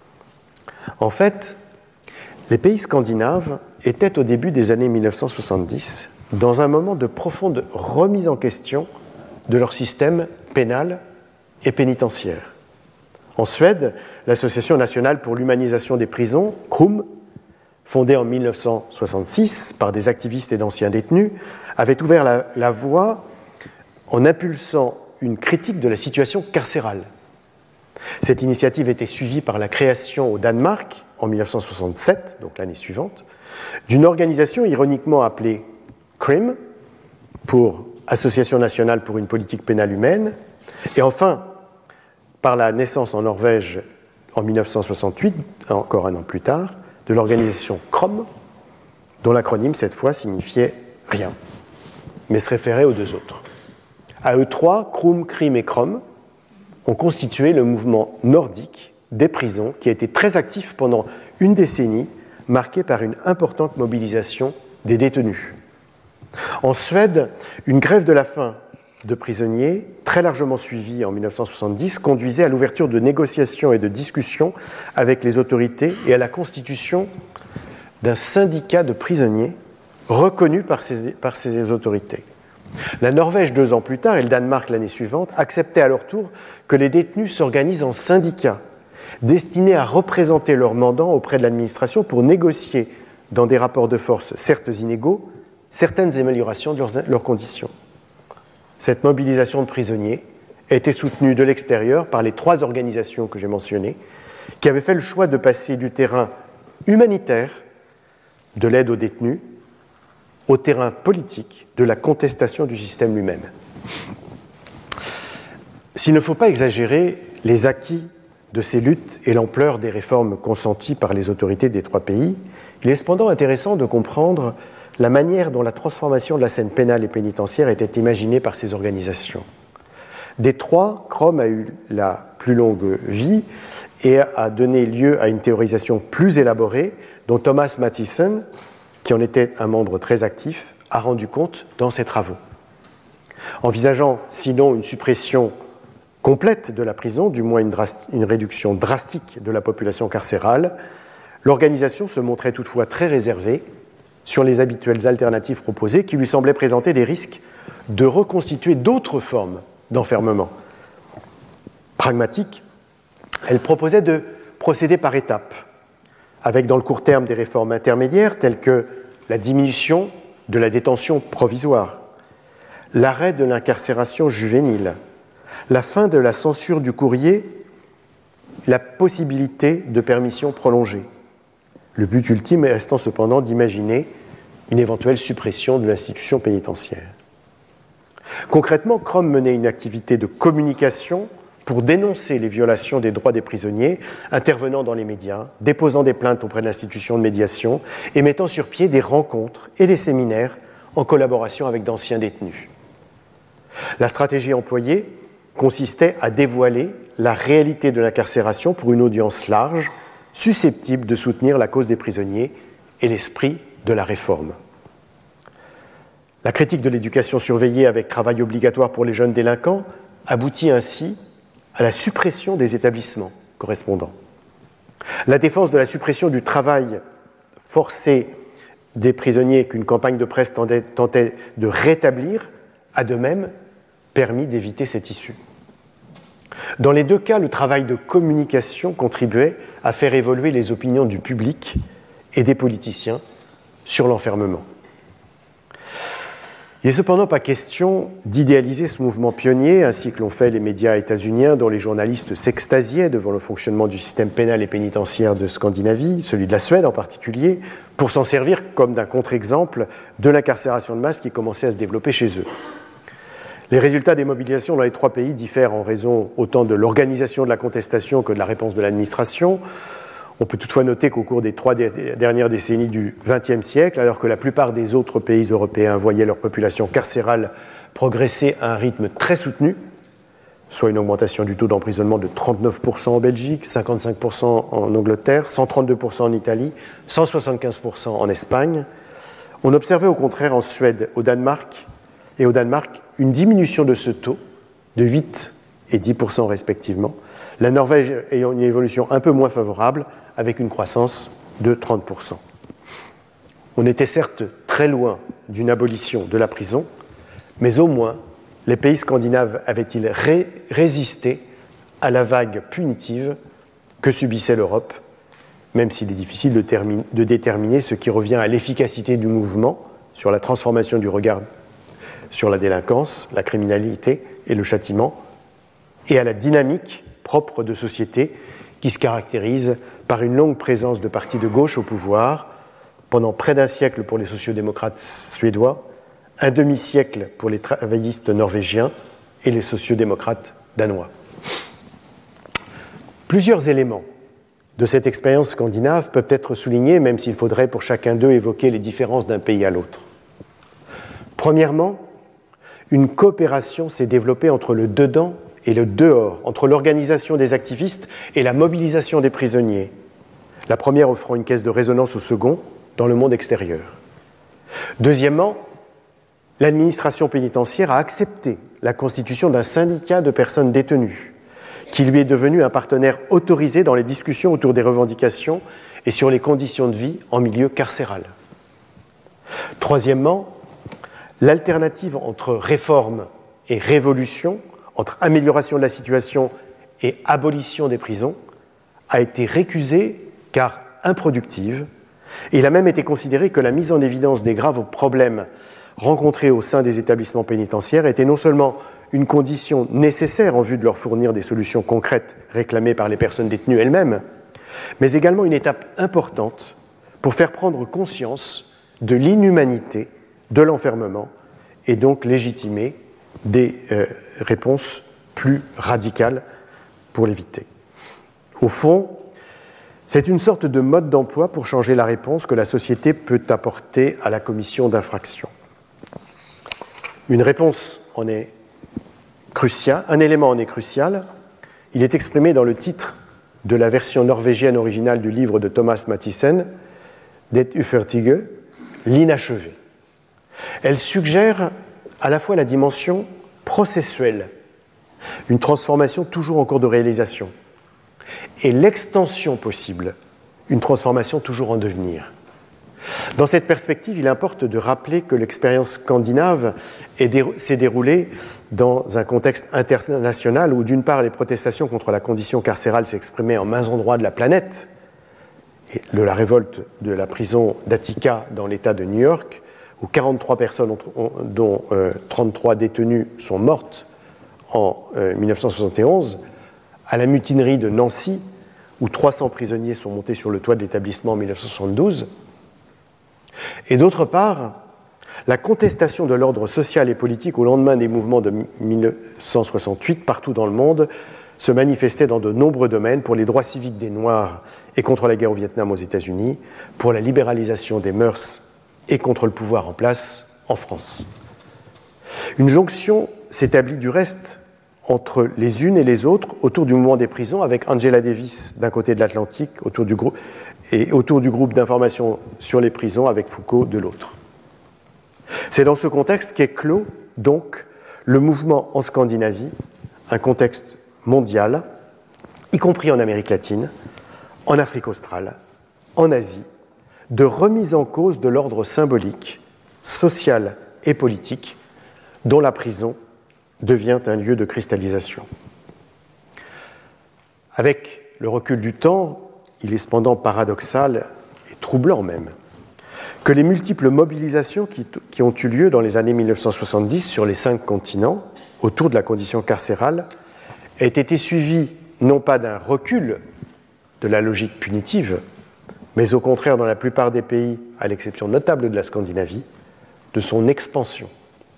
En fait, les pays scandinaves étaient au début des années 1970 dans un moment de profonde remise en question de leur système pénal et pénitentiaire. En Suède, l'Association nationale pour l'humanisation des prisons, KRUM, fondée en 1966 par des activistes et d'anciens détenus, avait ouvert la voie en impulsant une critique de la situation carcérale. Cette initiative était suivie par la création au Danemark, en 1967, donc l'année suivante, d'une organisation ironiquement appelée CRIM, pour Association nationale pour une politique pénale humaine, et enfin, par la naissance en Norvège en 1968, encore un an plus tard, de l'organisation KROM, dont l'acronyme cette fois signifiait rien, mais se référait aux deux autres. À eux trois, KRUM, CRIM et KROM ont constitué le mouvement nordique des prisons qui a été très actif pendant une décennie, marqué par une importante mobilisation des détenus. En Suède, une grève de la faim de prisonniers, très largement suivie en 1970, conduisait à l'ouverture de négociations et de discussions avec les autorités et à la constitution d'un syndicat de prisonniers reconnu par ces autorités. La Norvège, 2 ans plus tard, et le Danemark l'année suivante, acceptaient à leur tour que les détenus s'organisent en syndicats destinés à représenter leurs mandants auprès de l'administration pour négocier, dans des rapports de force certes inégaux, certaines améliorations de leurs conditions. Cette mobilisation de prisonniers a été soutenue de l'extérieur par les 3 organisations que j'ai mentionnées, qui avaient fait le choix de passer du terrain humanitaire, de l'aide aux détenus, au terrain politique de la contestation du système lui-même. S'il ne faut pas exagérer les acquis de ces luttes et l'ampleur des réformes consenties par les autorités des 3 pays, il est cependant intéressant de comprendre la manière dont la transformation de la scène pénale et pénitentiaire était imaginée par ces organisations. Des trois, Crom a eu la plus longue vie et a donné lieu à une théorisation plus élaborée dont Thomas Mathieson, qui en était un membre très actif, a rendu compte dans ses travaux. Envisageant sinon une suppression complète de la prison, du moins une réduction drastique de la population carcérale, l'organisation se montrait toutefois très réservée sur les habituelles alternatives proposées qui lui semblaient présenter des risques de reconstituer d'autres formes d'enfermement. Pragmatique, elle proposait de procéder par étapes, avec dans le court terme des réformes intermédiaires telles que la diminution de la détention provisoire, l'arrêt de l'incarcération juvénile, la fin de la censure du courrier, la possibilité de permission prolongée. Le but ultime restant cependant d'imaginer une éventuelle suppression de l'institution pénitentiaire. Concrètement, Crom menait une activité de communication pour dénoncer les violations des droits des prisonniers, intervenant dans les médias, déposant des plaintes auprès de l'institution de médiation et mettant sur pied des rencontres et des séminaires en collaboration avec d'anciens détenus. La stratégie employée consistait à dévoiler la réalité de l'incarcération pour une audience large, susceptible de soutenir la cause des prisonniers et l'esprit de la réforme. La critique de l'éducation surveillée avec travail obligatoire pour les jeunes délinquants aboutit ainsi à la suppression des établissements correspondants. La défense de la suppression du travail forcé des prisonniers qu'une campagne de presse tentait de rétablir a de même permis d'éviter cette issue. Dans les deux cas, le travail de communication contribuait à faire évoluer les opinions du public et des politiciens sur l'enfermement. Il n'est cependant pas question d'idéaliser ce mouvement pionnier, ainsi que l'ont fait les médias états-uniens, dont les journalistes s'extasiaient devant le fonctionnement du système pénal et pénitentiaire de Scandinavie, celui de la Suède en particulier, pour s'en servir comme d'un contre-exemple de l'incarcération de masse qui commençait à se développer chez eux. Les résultats des mobilisations dans les trois pays diffèrent en raison autant de l'organisation de la contestation que de la réponse de l'administration. On peut toutefois noter qu'au cours des 3 dernières décennies du XXe siècle, alors que la plupart des autres pays européens voyaient leur population carcérale progresser à un rythme très soutenu, soit une augmentation du taux d'emprisonnement de 39% en Belgique, 55% en Angleterre, 132% en Italie, 175% en Espagne, on observait au contraire en Suède et au Danemark une diminution de ce taux de 8 et 10% respectivement, la Norvège ayant une évolution un peu moins favorable avec une croissance de 30%. On était certes très loin d'une abolition de la prison, mais au moins les pays scandinaves avaient-ils résisté à la vague punitive que subissait l'Europe, même s'il est difficile de déterminer ce qui revient à l'efficacité du mouvement sur la transformation du regard sur la délinquance, la criminalité et le châtiment, et à la dynamique propre de société qui se caractérise par une longue présence de partis de gauche au pouvoir, pendant près d'un siècle pour les sociodémocrates suédois, un demi-siècle pour les travaillistes norvégiens et les sociodémocrates danois. Plusieurs éléments de cette expérience scandinave peuvent être soulignés, même s'il faudrait pour chacun d'eux évoquer les différences d'un pays à l'autre. Premièrement, une coopération s'est développée entre le dedans et le dehors, entre l'organisation des activistes et la mobilisation des prisonniers, la première offrant une caisse de résonance au second dans le monde extérieur. Deuxièmement, l'administration pénitentiaire a accepté la constitution d'un syndicat de personnes détenues, qui lui est devenu un partenaire autorisé dans les discussions autour des revendications et sur les conditions de vie en milieu carcéral. Troisièmement, l'alternative entre réforme et révolution, entre amélioration de la situation et abolition des prisons, a été récusée car improductive, et il a même été considéré que la mise en évidence des graves problèmes rencontrés au sein des établissements pénitentiaires était non seulement une condition nécessaire en vue de leur fournir des solutions concrètes réclamées par les personnes détenues elles-mêmes, mais également une étape importante pour faire prendre conscience de l'inhumanité de l'enfermement et donc légitimer des réponses plus radicales pour l'éviter. Au fond, C'est une sorte de mode d'emploi pour changer la réponse que la société peut apporter à la commission d'infraction. Une réponse en est cruciale, un élément en est crucial. Il est exprimé dans le titre de la version norvégienne originale du livre de Thomas Mathiesen, Det ufertige, l'inachevé. Elle suggère à la fois la dimension processuelle, une transformation toujours en cours de réalisation, et l'extension possible, une transformation toujours en devenir. Dans cette perspective, il importe de rappeler que l'expérience scandinave s'est déroulée dans un contexte international où, d'une part, les protestations contre la condition carcérale s'exprimaient en mains endroits de la planète, et de la révolte de la prison d'Attica dans l'État de New York, où 43 personnes, dont 33 détenues, sont mortes en 1971, à la mutinerie de Nancy, où 300 prisonniers sont montés sur le toit de l'établissement en 1972, et d'autre part, la contestation de l'ordre social et politique au lendemain des mouvements de 1968 partout dans le monde se manifestait dans de nombreux domaines pour les droits civiques des Noirs et contre la guerre au Vietnam aux États-Unis, pour la libéralisation des mœurs et contre le pouvoir en place en France. Une jonction s'établit du reste entre les unes et les autres autour du mouvement des prisons, avec Angela Davis d'un côté de l'Atlantique autour du groupe d'information sur les prisons avec Foucault de l'autre. C'est dans ce contexte qu'est clos donc le mouvement en Scandinavie, un contexte mondial, y compris en Amérique latine, en Afrique australe, en Asie, de remise en cause de l'ordre symbolique, social et politique dont la prison devient un lieu de cristallisation. Avec le recul du temps, il est cependant paradoxal et troublant même que les multiples mobilisations qui ont eu lieu dans les années 1970 sur les 5 continents autour de la condition carcérale aient été suivies non pas d'un recul de la logique punitive, mais au contraire, dans la plupart des pays, à l'exception notable de la Scandinavie, de son expansion.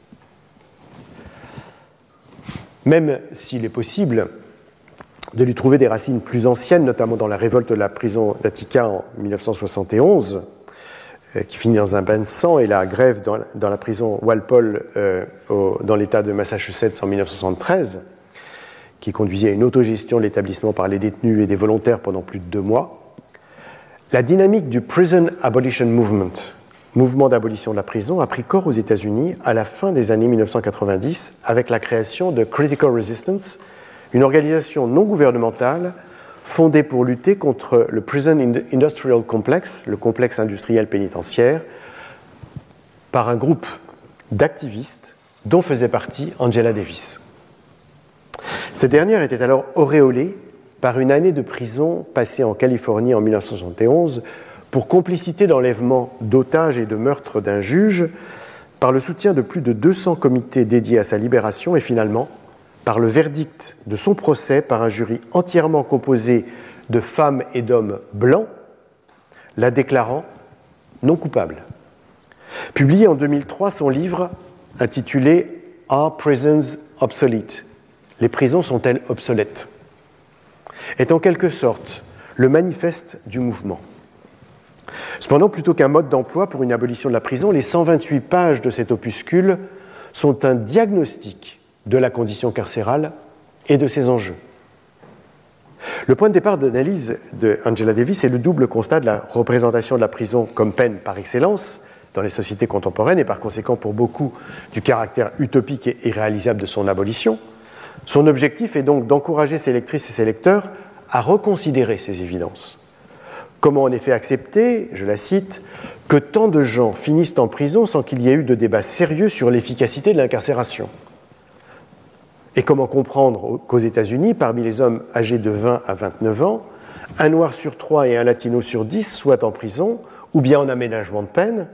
Même s'il est possible de lui trouver des racines plus anciennes, notamment dans la révolte de la prison d'Attica en 1971, qui finit dans un bain de sang, et la grève dans la prison Walpole dans l'État de Massachusetts en 1973, qui conduisait à une autogestion de l'établissement par les détenus et des volontaires pendant plus de 2 mois. La dynamique du Prison Abolition Movement, mouvement d'abolition de la prison, a pris corps aux États-Unis à la fin des années 1990 avec la création de Critical Resistance, une organisation non gouvernementale fondée pour lutter contre le Prison Industrial Complex, le complexe industriel pénitentiaire, par un groupe d'activistes dont faisait partie Angela Davis. Cette dernière était alors auréolée par une année de prison passée en Californie en 1971 pour complicité d'enlèvement d'otages et de meurtre d'un juge, par le soutien de plus de 200 comités dédiés à sa libération et finalement par le verdict de son procès par un jury entièrement composé de femmes et d'hommes blancs, la déclarant non coupable. Publié en 2003, son livre intitulé « Are Prisons Obsolete ? Les prisons sont-elles obsolètes ?» est en quelque sorte le manifeste du mouvement. Cependant, plutôt qu'un mode d'emploi pour une abolition de la prison, les 128 pages de cet opuscule sont un diagnostic de la condition carcérale et de ses enjeux. Le point de départ d'analyse de Angela Davis est le double constat de la représentation de la prison comme peine par excellence dans les sociétés contemporaines et par conséquent pour beaucoup du caractère utopique et irréalisable de son abolition. Son objectif est donc d'encourager ses lectrices et ses lecteurs à reconsidérer ces évidences. Comment en effet accepter, je la cite, que tant de gens finissent en prison sans qu'il y ait eu de débat sérieux sur l'efficacité de l'incarcération ? Et comment comprendre qu'aux États-Unis, parmi les hommes âgés de 20 à 29 ans, un Noir sur 3 et un Latino sur 10 soient en prison ou bien en aménagement de peine?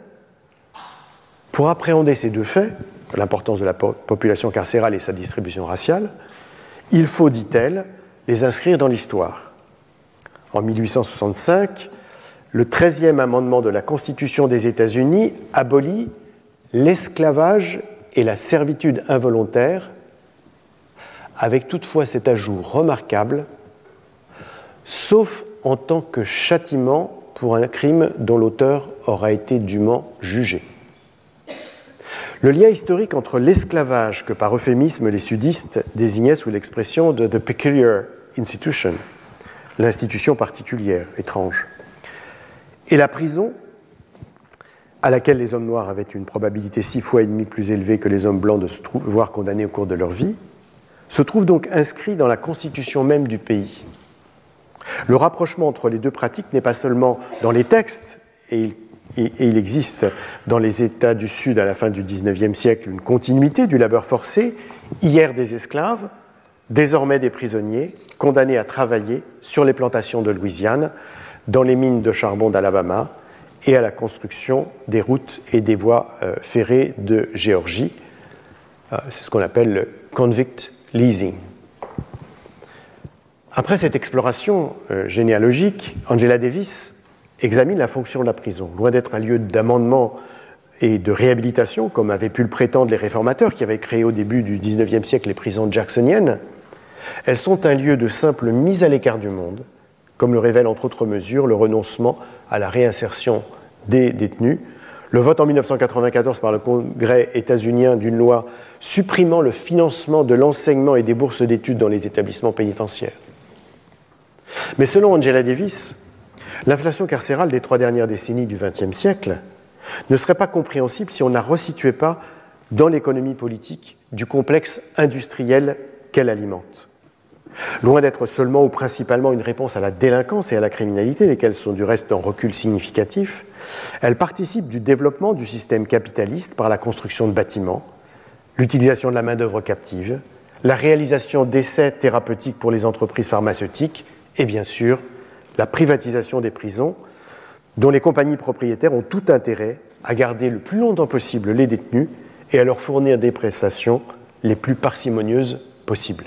Pour appréhender ces deux faits, l'importance de la population carcérale et sa distribution raciale, il faut, dit-elle, les inscrire dans l'histoire. En 1865, le 13e amendement de la Constitution des États-Unis abolit l'esclavage et la servitude involontaire, avec toutefois cet ajout remarquable, sauf en tant que châtiment pour un crime dont l'auteur aura été dûment jugé. Le lien historique entre l'esclavage que par euphémisme les sudistes désignaient sous l'expression de « the peculiar institution », l'institution particulière, étrange, et la prison, à laquelle les hommes noirs avaient une probabilité 6 fois et demie plus élevée que les hommes blancs de se voir condamnés au cours de leur vie, se trouve donc inscrit dans la constitution même du pays. Le rapprochement entre les deux pratiques n'est pas seulement dans les textes, et il existe dans les États du Sud à la fin du XIXe siècle une continuité du labeur forcé, hier des esclaves, désormais des prisonniers, condamnés à travailler sur les plantations de Louisiane, dans les mines de charbon d'Alabama et à la construction des routes et des voies ferrées de Géorgie. C'est ce qu'on appelle le convict leasing. Après cette exploration généalogique, Angela Davis examine la fonction de la prison. Loin d'être un lieu d'amendement et de réhabilitation, comme avaient pu le prétendre les réformateurs qui avaient créé au début du XIXe siècle les prisons jacksoniennes, elles sont un lieu de simple mise à l'écart du monde, comme le révèle entre autres mesures le renoncement à la réinsertion des détenus, le vote en 1994 par le Congrès états-unien d'une loi supprimant le financement de l'enseignement et des bourses d'études dans les établissements pénitentiaires. Mais selon Angela Davis, l'inflation carcérale des 3 dernières décennies du XXe siècle ne serait pas compréhensible si on ne la resituait pas dans l'économie politique du complexe industriel qu'elle alimente. Loin d'être seulement ou principalement une réponse à la délinquance et à la criminalité, lesquelles sont du reste en recul significatif, elle participe du développement du système capitaliste par la construction de bâtiments, l'utilisation de la main-d'œuvre captive, la réalisation d'essais thérapeutiques pour les entreprises pharmaceutiques et bien sûr la privatisation des prisons, dont les compagnies propriétaires ont tout intérêt à garder le plus longtemps possible les détenus et à leur fournir des prestations les plus parcimonieuses possibles.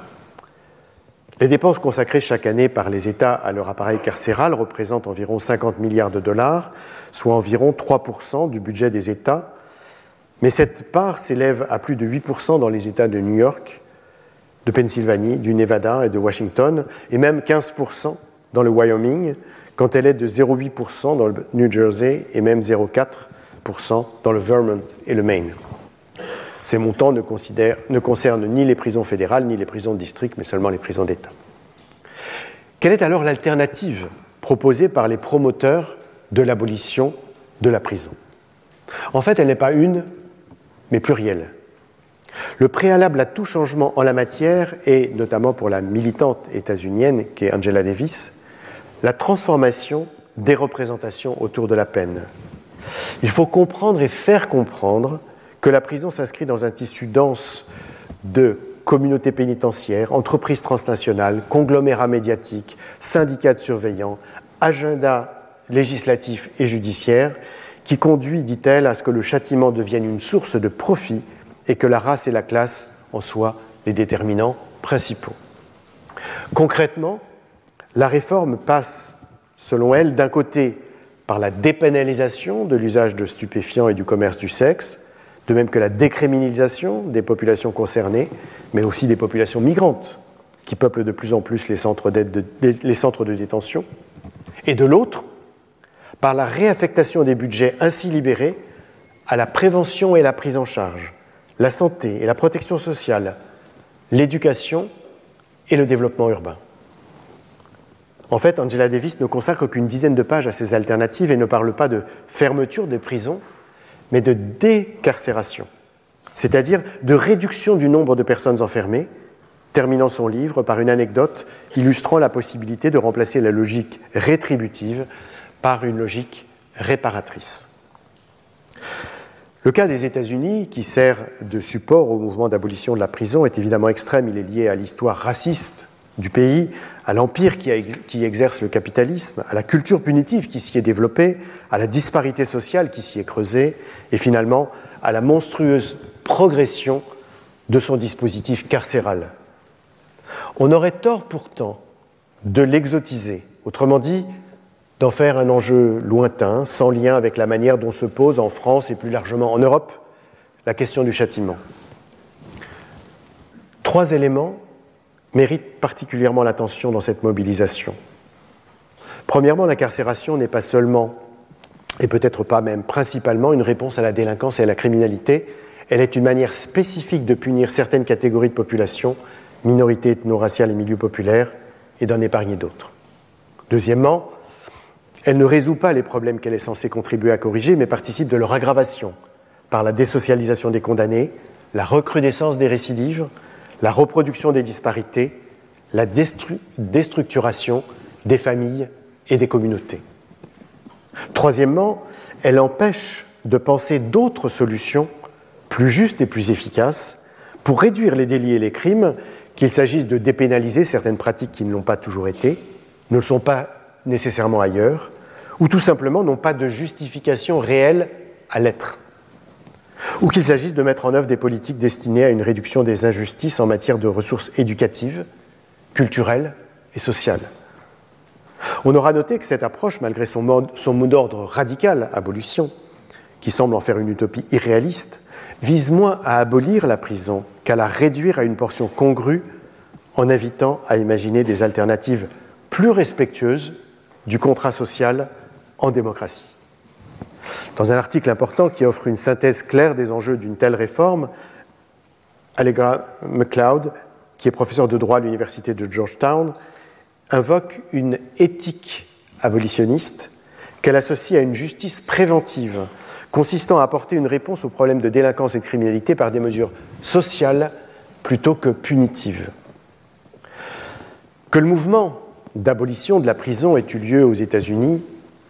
Les dépenses consacrées chaque année par les États à leur appareil carcéral représentent environ 50 milliards de dollars, soit environ 3% du budget des États, mais cette part s'élève à plus de 8% dans les États de New York, de Pennsylvanie, du Nevada et de Washington, et même 15% dans le Wyoming, quand elle est de 0,8% dans le New Jersey et même 0,4% dans le Vermont et le Maine. Ces montants ne concernent ni les prisons fédérales ni les prisons de district, mais seulement les prisons d'État. Quelle est alors l'alternative proposée par les promoteurs de l'abolition de la prison ? En fait, elle n'est pas une, mais plurielle. Le préalable à tout changement en la matière est, notamment pour la militante états-unienne qu'est Angela Davis, la transformation des représentations autour de la peine. Il faut comprendre et faire comprendre que la prison s'inscrit dans un tissu dense de communautés pénitentiaires, entreprises transnationales, conglomérats médiatiques, syndicats de surveillants, agendas législatifs et judiciaires, qui conduit, dit-elle, à ce que le châtiment devienne une source de profit et que la race et la classe en soient les déterminants principaux. Concrètement, la réforme passe, selon elle, d'un côté par la dépénalisation de l'usage de stupéfiants et du commerce du sexe, de même que la décriminalisation des populations concernées, mais aussi des populations migrantes qui peuplent de plus en plus les centres de détention, et de l'autre, par la réaffectation des budgets ainsi libérés à la prévention et la prise en charge, la santé et la protection sociale, l'éducation et le développement urbain. En fait, Angela Davis ne consacre qu'une dizaine de pages à ces alternatives et ne parle pas de fermeture des prisons, mais de décarcération, c'est-à-dire de réduction du nombre de personnes enfermées, terminant son livre par une anecdote illustrant la possibilité de remplacer la logique rétributive par une logique réparatrice. Le cas des États-Unis, qui sert de support au mouvement d'abolition de la prison, est évidemment extrême. Il est lié à l'histoire raciste du pays, à l'empire qui exerce le capitalisme, à la culture punitive qui s'y est développée, à la disparité sociale qui s'y est creusée, et finalement à la monstrueuse progression de son dispositif carcéral. On aurait tort pourtant de l'exotiser, autrement dit, d'en faire un enjeu lointain, sans lien avec la manière dont se pose en France et plus largement en Europe la question du châtiment. 3 éléments méritent particulièrement l'attention dans cette mobilisation. Premièrement, l'incarcération n'est pas seulement, et peut-être pas même principalement, une réponse à la délinquance et à la criminalité. Elle est une manière spécifique de punir certaines catégories de population, minorités ethno-raciales et milieux populaires, et d'en épargner d'autres. Deuxièmement, elle ne résout pas les problèmes qu'elle est censée contribuer à corriger, mais participe de leur aggravation par la désocialisation des condamnés, la recrudescence des récidives, la reproduction des disparités, la déstructuration des familles et des communautés. Troisièmement, elle empêche de penser d'autres solutions plus justes et plus efficaces pour réduire les délits et les crimes, qu'il s'agisse de dépénaliser certaines pratiques qui ne l'ont pas toujours été, ne le sont pas nécessairement ailleurs, ou tout simplement n'ont pas de justification réelle à l'être, ou qu'il s'agisse de mettre en œuvre des politiques destinées à une réduction des injustices en matière de ressources éducatives, culturelles et sociales. On aura noté que cette approche, malgré son mot d'ordre radical, abolition, qui semble en faire une utopie irréaliste, vise moins à abolir la prison qu'à la réduire à une portion congrue en invitant à imaginer des alternatives plus respectueuses du contrat social en démocratie. Dans un article important qui offre une synthèse claire des enjeux d'une telle réforme, Allegra McLeod, qui est professeure de droit à l'université de Georgetown, invoque une éthique abolitionniste qu'elle associe à une justice préventive consistant à apporter une réponse aux problèmes de délinquance et de criminalité par des mesures sociales plutôt que punitives. Que le mouvement d'abolition de la prison ait eu aux États-Unis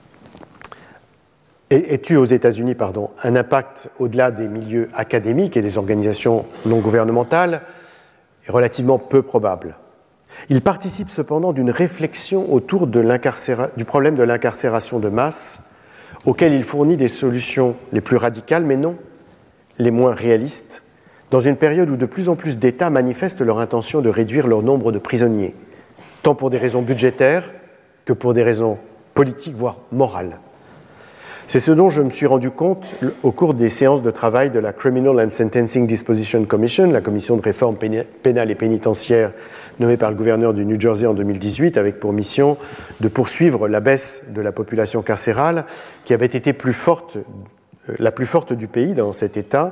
un impact au-delà des milieux académiques et des organisations non gouvernementales est relativement peu probable. Il participe cependant d'une réflexion autour du problème de l'incarcération de masse, auquel il fournit des solutions les plus radicales, mais non les moins réalistes, dans une période où de plus en plus d'États manifestent leur intention de réduire leur nombre de prisonniers, tant pour des raisons budgétaires que pour des raisons politiques, voire morales. C'est ce dont je me suis rendu compte au cours des séances de travail de la Criminal and Sentencing Disposition Commission, la commission de réforme pénale et pénitentiaire nommée par le gouverneur du New Jersey en 2018, avec pour mission de poursuivre la baisse de la population carcérale qui avait été la plus forte du pays dans cet État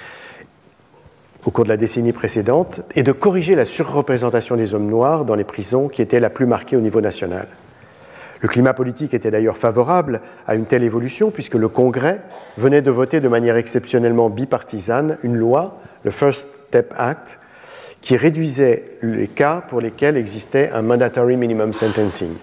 au cours de la décennie précédente, et de corriger la surreprésentation des hommes noirs dans les prisons qui était la plus marquée au niveau national. Le climat politique était d'ailleurs favorable à une telle évolution puisque le Congrès venait de voter de manière exceptionnellement bipartisane une loi, le First Step Act, qui réduisait les cas pour lesquels existait un mandatory minimum sentencing,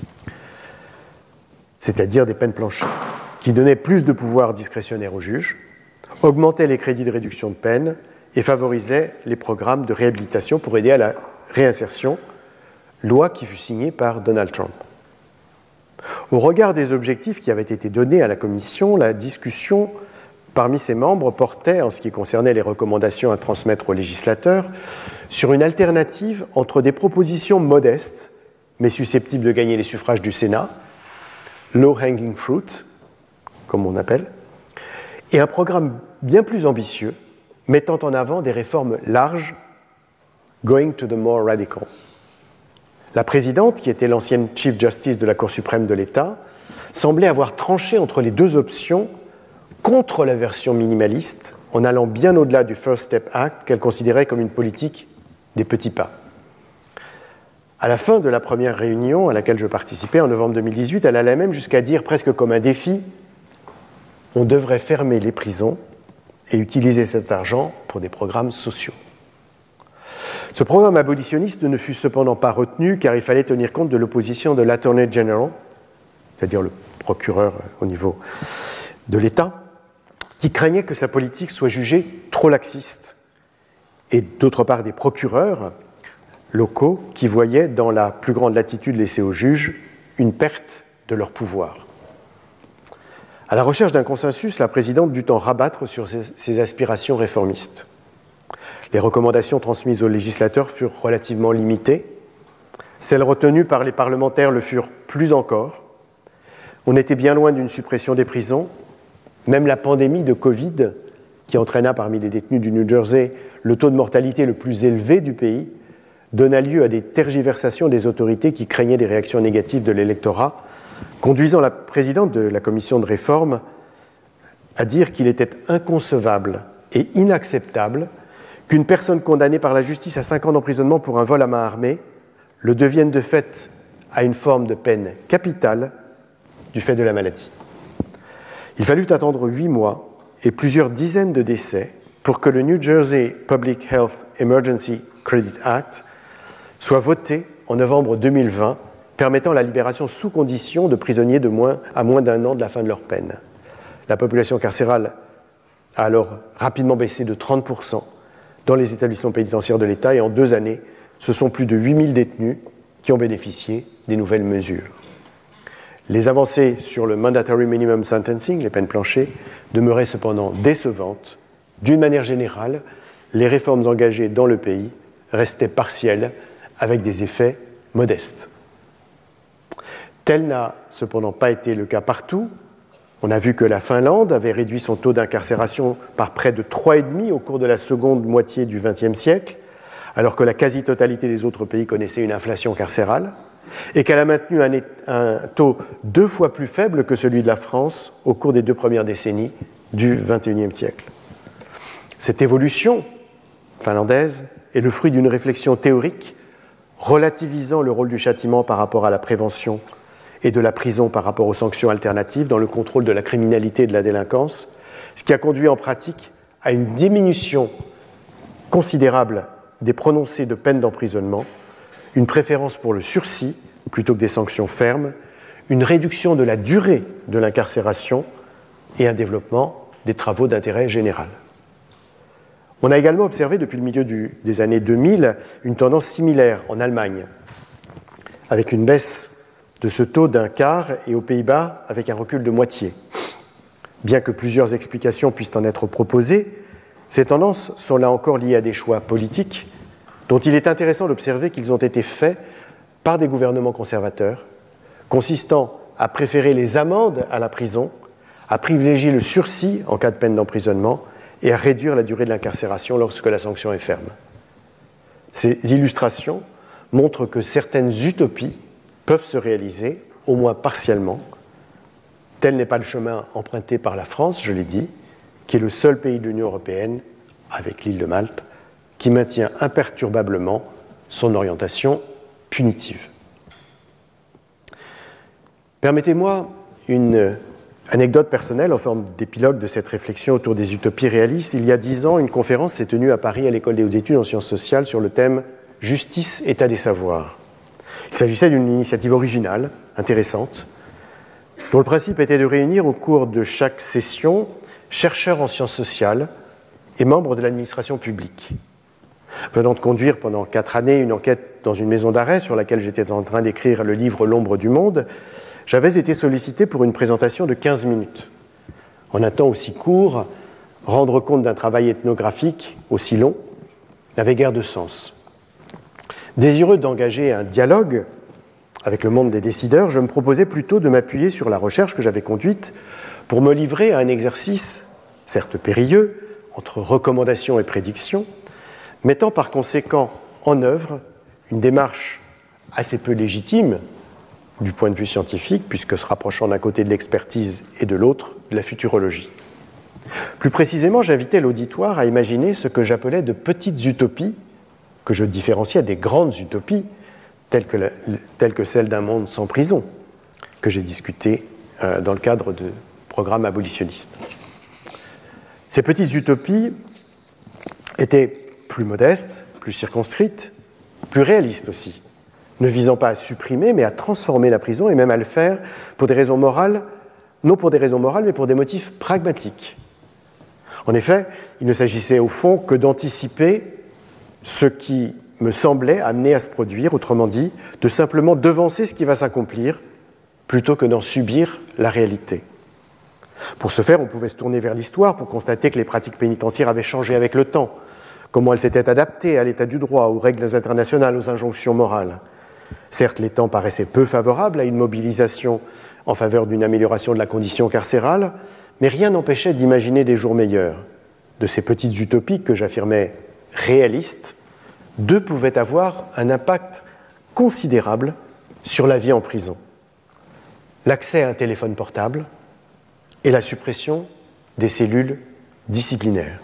c'est-à-dire des peines planchées, qui donnait plus de pouvoir discrétionnaire aux juges, augmentait les crédits de réduction de peine et favorisait les programmes de réhabilitation pour aider à la réinsertion, loi qui fut signée par Donald Trump. Au regard des objectifs qui avaient été donnés à la Commission, la discussion parmi ses membres portait, en ce qui concernait les recommandations à transmettre aux législateurs, sur une alternative entre des propositions modestes, mais susceptibles de gagner les suffrages du Sénat, low-hanging fruit, comme on appelle, et un programme bien plus ambitieux, mettant en avant des réformes larges, going to the more radical. La présidente, qui était l'ancienne Chief Justice de la Cour suprême de l'État, semblait avoir tranché entre les deux options contre la version minimaliste, en allant bien au-delà du First Step Act qu'elle considérait comme une politique des petits pas. À la fin de la première réunion à laquelle je participais en novembre 2018, elle allait même jusqu'à dire, presque comme un défi, on devrait fermer les prisons et utiliser cet argent pour des programmes sociaux. Ce programme abolitionniste ne fut cependant pas retenu car il fallait tenir compte de l'opposition de l'Attorney General, c'est-à-dire le procureur au niveau de l'État, qui craignait que sa politique soit jugée trop laxiste, et d'autre part des procureurs locaux qui voyaient dans la plus grande latitude laissée aux juges une perte de leur pouvoir. À la recherche d'un consensus, la présidente dut en rabattre sur ses aspirations réformistes. Les recommandations transmises aux législateurs furent relativement limitées. Celles retenues par les parlementaires le furent plus encore. On était bien loin d'une suppression des prisons. Même la pandémie de Covid, qui entraîna parmi les détenus du New Jersey le taux de mortalité le plus élevé du pays, donna lieu à des tergiversations des autorités qui craignaient des réactions négatives de l'électorat conduisant la présidente de la commission de réforme à dire qu'il était inconcevable et inacceptable qu'une personne condamnée par la justice à 5 ans d'emprisonnement pour un vol à main armée le devienne de fait à une forme de peine capitale du fait de la maladie. Il fallut attendre 8 mois et plusieurs dizaines de décès pour que le New Jersey Public Health Emergency Credit Act soit voté en novembre 2020, permettant la libération sous condition de prisonniers à moins d'1 an de la fin de leur peine. La population carcérale a alors rapidement baissé de 30% dans les établissements pénitentiaires de l'État et en 2 années, ce sont plus de 8000 détenus qui ont bénéficié des nouvelles mesures. Les avancées sur le Mandatory Minimum Sentencing, les peines planchers, demeuraient cependant décevantes. D'une manière générale, les réformes engagées dans le pays restaient partielles avec des effets modestes. Tel n'a cependant pas été le cas partout. On a vu que la Finlande avait réduit son taux d'incarcération par près de 3,5 au cours de la seconde moitié du XXe siècle, alors que la quasi-totalité des autres pays connaissait une inflation carcérale, et qu'elle a maintenu un taux 2 fois plus faible que celui de la France au cours des 2 premières décennies du XXIe siècle. Cette évolution finlandaise est le fruit d'une réflexion théorique relativisant le rôle du châtiment par rapport à la prévention et de la prison par rapport aux sanctions alternatives dans le contrôle de la criminalité et de la délinquance, ce qui a conduit en pratique à une diminution considérable des prononcés de peines d'emprisonnement, une préférence pour le sursis plutôt que des sanctions fermes, une réduction de la durée de l'incarcération et un développement des travaux d'intérêt général. On a également observé depuis le milieu des années 2000 une tendance similaire en Allemagne, avec une baisse de ce taux d'un quart et aux Pays-Bas avec un recul de moitié. Bien que plusieurs explications puissent en être proposées, ces tendances sont là encore liées à des choix politiques dont il est intéressant d'observer qu'ils ont été faits par des gouvernements conservateurs, consistant à préférer les amendes à la prison, à privilégier le sursis en cas de peine d'emprisonnement et à réduire la durée de l'incarcération lorsque la sanction est ferme. Ces illustrations montrent que certaines utopies peuvent se réaliser, au moins partiellement. Tel n'est pas le chemin emprunté par la France, je l'ai dit, qui est le seul pays de l'Union européenne, avec l'île de Malte, qui maintient imperturbablement son orientation punitive. Permettez-moi une anecdote personnelle en forme d'épilogue de cette réflexion autour des utopies réalistes. Il y a 10 ans, une conférence s'est tenue à Paris à l'École des hautes études en sciences sociales sur le thème « Justice, état des savoirs ». Il s'agissait d'une initiative originale, intéressante, dont le principe était de réunir au cours de chaque session chercheurs en sciences sociales et membres de l'administration publique. Venant de conduire pendant 4 années une enquête dans une maison d'arrêt sur laquelle j'étais en train d'écrire le livre « L'ombre du monde », j'avais été sollicité pour une présentation de 15 minutes. En un temps aussi court, rendre compte d'un travail ethnographique aussi long n'avait guère de sens. Désireux d'engager un dialogue avec le monde des décideurs, je me proposais plutôt de m'appuyer sur la recherche que j'avais conduite pour me livrer à un exercice, certes périlleux, entre recommandations et prédictions, mettant par conséquent en œuvre une démarche assez peu légitime du point de vue scientifique, puisque se rapprochant d'un côté de l'expertise et de l'autre de la futurologie. Plus précisément, j'invitais l'auditoire à imaginer ce que j'appelais de petites utopies, que je différenciais des grandes utopies, telles que celle d'un monde sans prison, que j'ai discuté dans le cadre de programmes abolitionnistes. Ces petites utopies étaient plus modestes, plus circonscrites, plus réalistes aussi, ne visant pas à supprimer, mais à transformer la prison et même à le faire pour des raisons morales, non pour des raisons morales, mais pour des motifs pragmatiques. En effet, il ne s'agissait au fond que d'anticiper ce qui me semblait amené à se produire, autrement dit, de simplement devancer ce qui va s'accomplir plutôt que d'en subir la réalité. Pour ce faire, on pouvait se tourner vers l'histoire pour constater que les pratiques pénitentiaires avaient changé avec le temps, comment elles s'étaient adaptées à l'état du droit, aux règles internationales, aux injonctions morales. Certes, les temps paraissaient peu favorables à une mobilisation en faveur d'une amélioration de la condition carcérale, mais rien n'empêchait d'imaginer des jours meilleurs. De ces petites utopies que j'affirmais réalistes, 2 pouvaient avoir un impact considérable sur la vie en prison. l'accès à un téléphone portable et la suppression des cellules disciplinaires.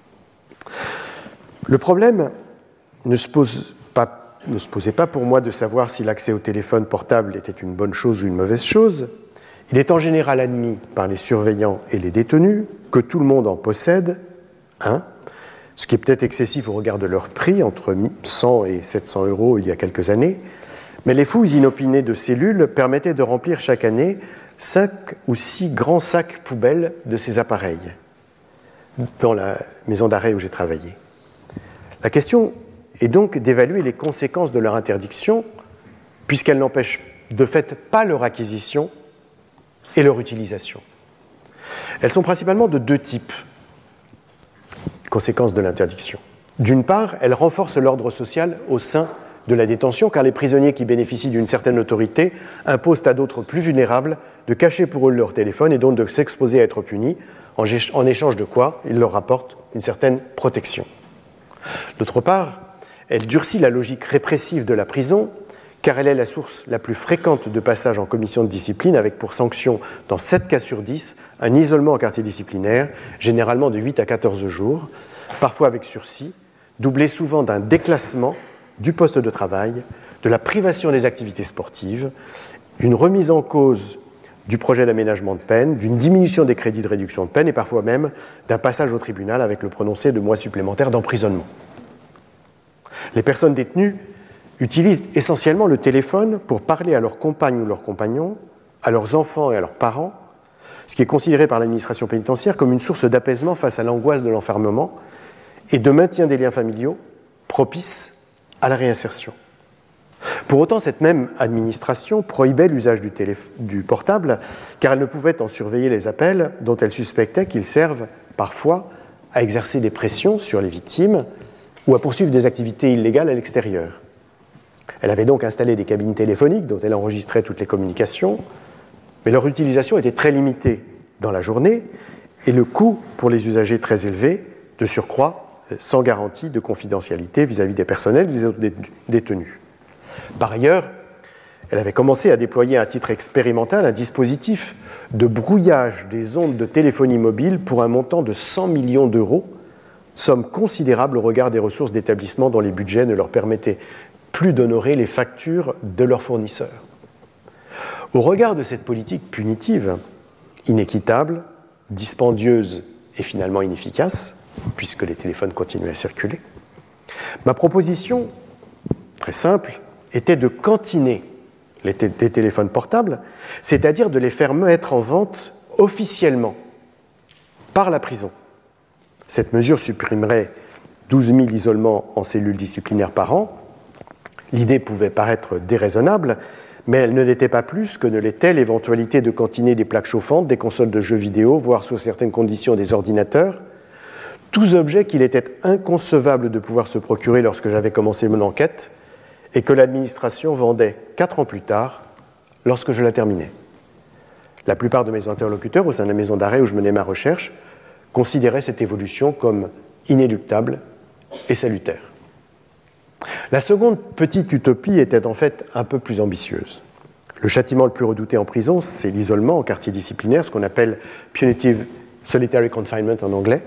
Le problème ne se posait pas pour moi de savoir si l'accès au téléphone portable était une bonne chose ou une mauvaise chose. Il est en général admis par les surveillants et les détenus que tout le monde en possède un, ce qui est peut-être excessif au regard de leur prix, entre 100 et 700 € il y a quelques années, mais les fouilles inopinées de cellules permettaient de remplir chaque année 5 ou 6 grands sacs poubelles de ces appareils dans la maison d'arrêt où j'ai travaillé. La question est donc d'évaluer les conséquences de leur interdiction, puisqu'elles n'empêchent de fait pas leur acquisition et leur utilisation. Elles sont principalement de deux types, les conséquences de l'interdiction. D'une part, elles renforcent l'ordre social au sein de la détention, car les prisonniers qui bénéficient d'une certaine autorité imposent à d'autres plus vulnérables de cacher pour eux leur téléphone et donc de s'exposer à être punis, en échange de quoi ils leur rapportent une certaine protection. D'autre part, elle durcit la logique répressive de la prison, car elle est la source la plus fréquente de passage en commission de discipline, avec pour sanction, dans 7 cas sur 10, un isolement en quartier disciplinaire, généralement de 8 à 14 jours, parfois avec sursis, doublé souvent d'un déclassement du poste de travail, de la privation des activités sportives, d'une remise en cause du projet d'aménagement de peine, d'une diminution des crédits de réduction de peine et parfois même d'un passage au tribunal avec le prononcé de mois supplémentaires d'emprisonnement. Les personnes détenues utilisent essentiellement le téléphone pour parler à leurs compagnes ou leurs compagnons, à leurs enfants et à leurs parents, ce qui est considéré par l'administration pénitentiaire comme une source d'apaisement face à l'angoisse de l'enfermement et de maintien des liens familiaux propices à la réinsertion. Pour autant, cette même administration prohibait l'usage du portable, car elle ne pouvait en surveiller les appels dont elle suspectait qu'ils servent parfois à exercer des pressions sur les victimes ou à poursuivre des activités illégales à l'extérieur. Elle avait donc installé des cabines téléphoniques dont elle enregistrait toutes les communications, mais leur utilisation était très limitée dans la journée et le coût pour les usagers très élevé, de surcroît sans garantie de confidentialité vis-à-vis des personnels des autres détenus. Par ailleurs, elle avait commencé à déployer à titre expérimental un dispositif de brouillage des ondes de téléphonie mobile pour un montant de 100 millions d'euros, somme considérable au regard des ressources d'établissements dont les budgets ne leur permettaient plus d'honorer les factures de leurs fournisseurs. Au regard de cette politique punitive, inéquitable, dispendieuse et finalement inefficace, puisque les téléphones continuaient à circuler, ma proposition, très simple, était de cantiner des téléphones portables, c'est-à-dire de les faire mettre en vente officiellement par la prison. Cette mesure supprimerait 12 000 isolements en cellules disciplinaires par an. L'idée pouvait paraître déraisonnable, mais elle ne l'était pas plus que ne l'était l'éventualité de cantiner des plaques chauffantes, des consoles de jeux vidéo, voire sous certaines conditions des ordinateurs, tous objets qu'il était inconcevable de pouvoir se procurer lorsque j'avais commencé mon enquête et que l'administration vendait 4 ans plus tard lorsque je la terminais. La plupart de mes interlocuteurs au sein de la maison d'arrêt où je menais ma recherche considéraient cette évolution comme inéluctable et salutaire. La seconde petite utopie était en fait un peu plus ambitieuse. Le châtiment le plus redouté en prison, c'est l'isolement en quartier disciplinaire, ce qu'on appelle punitive solitary confinement en anglais.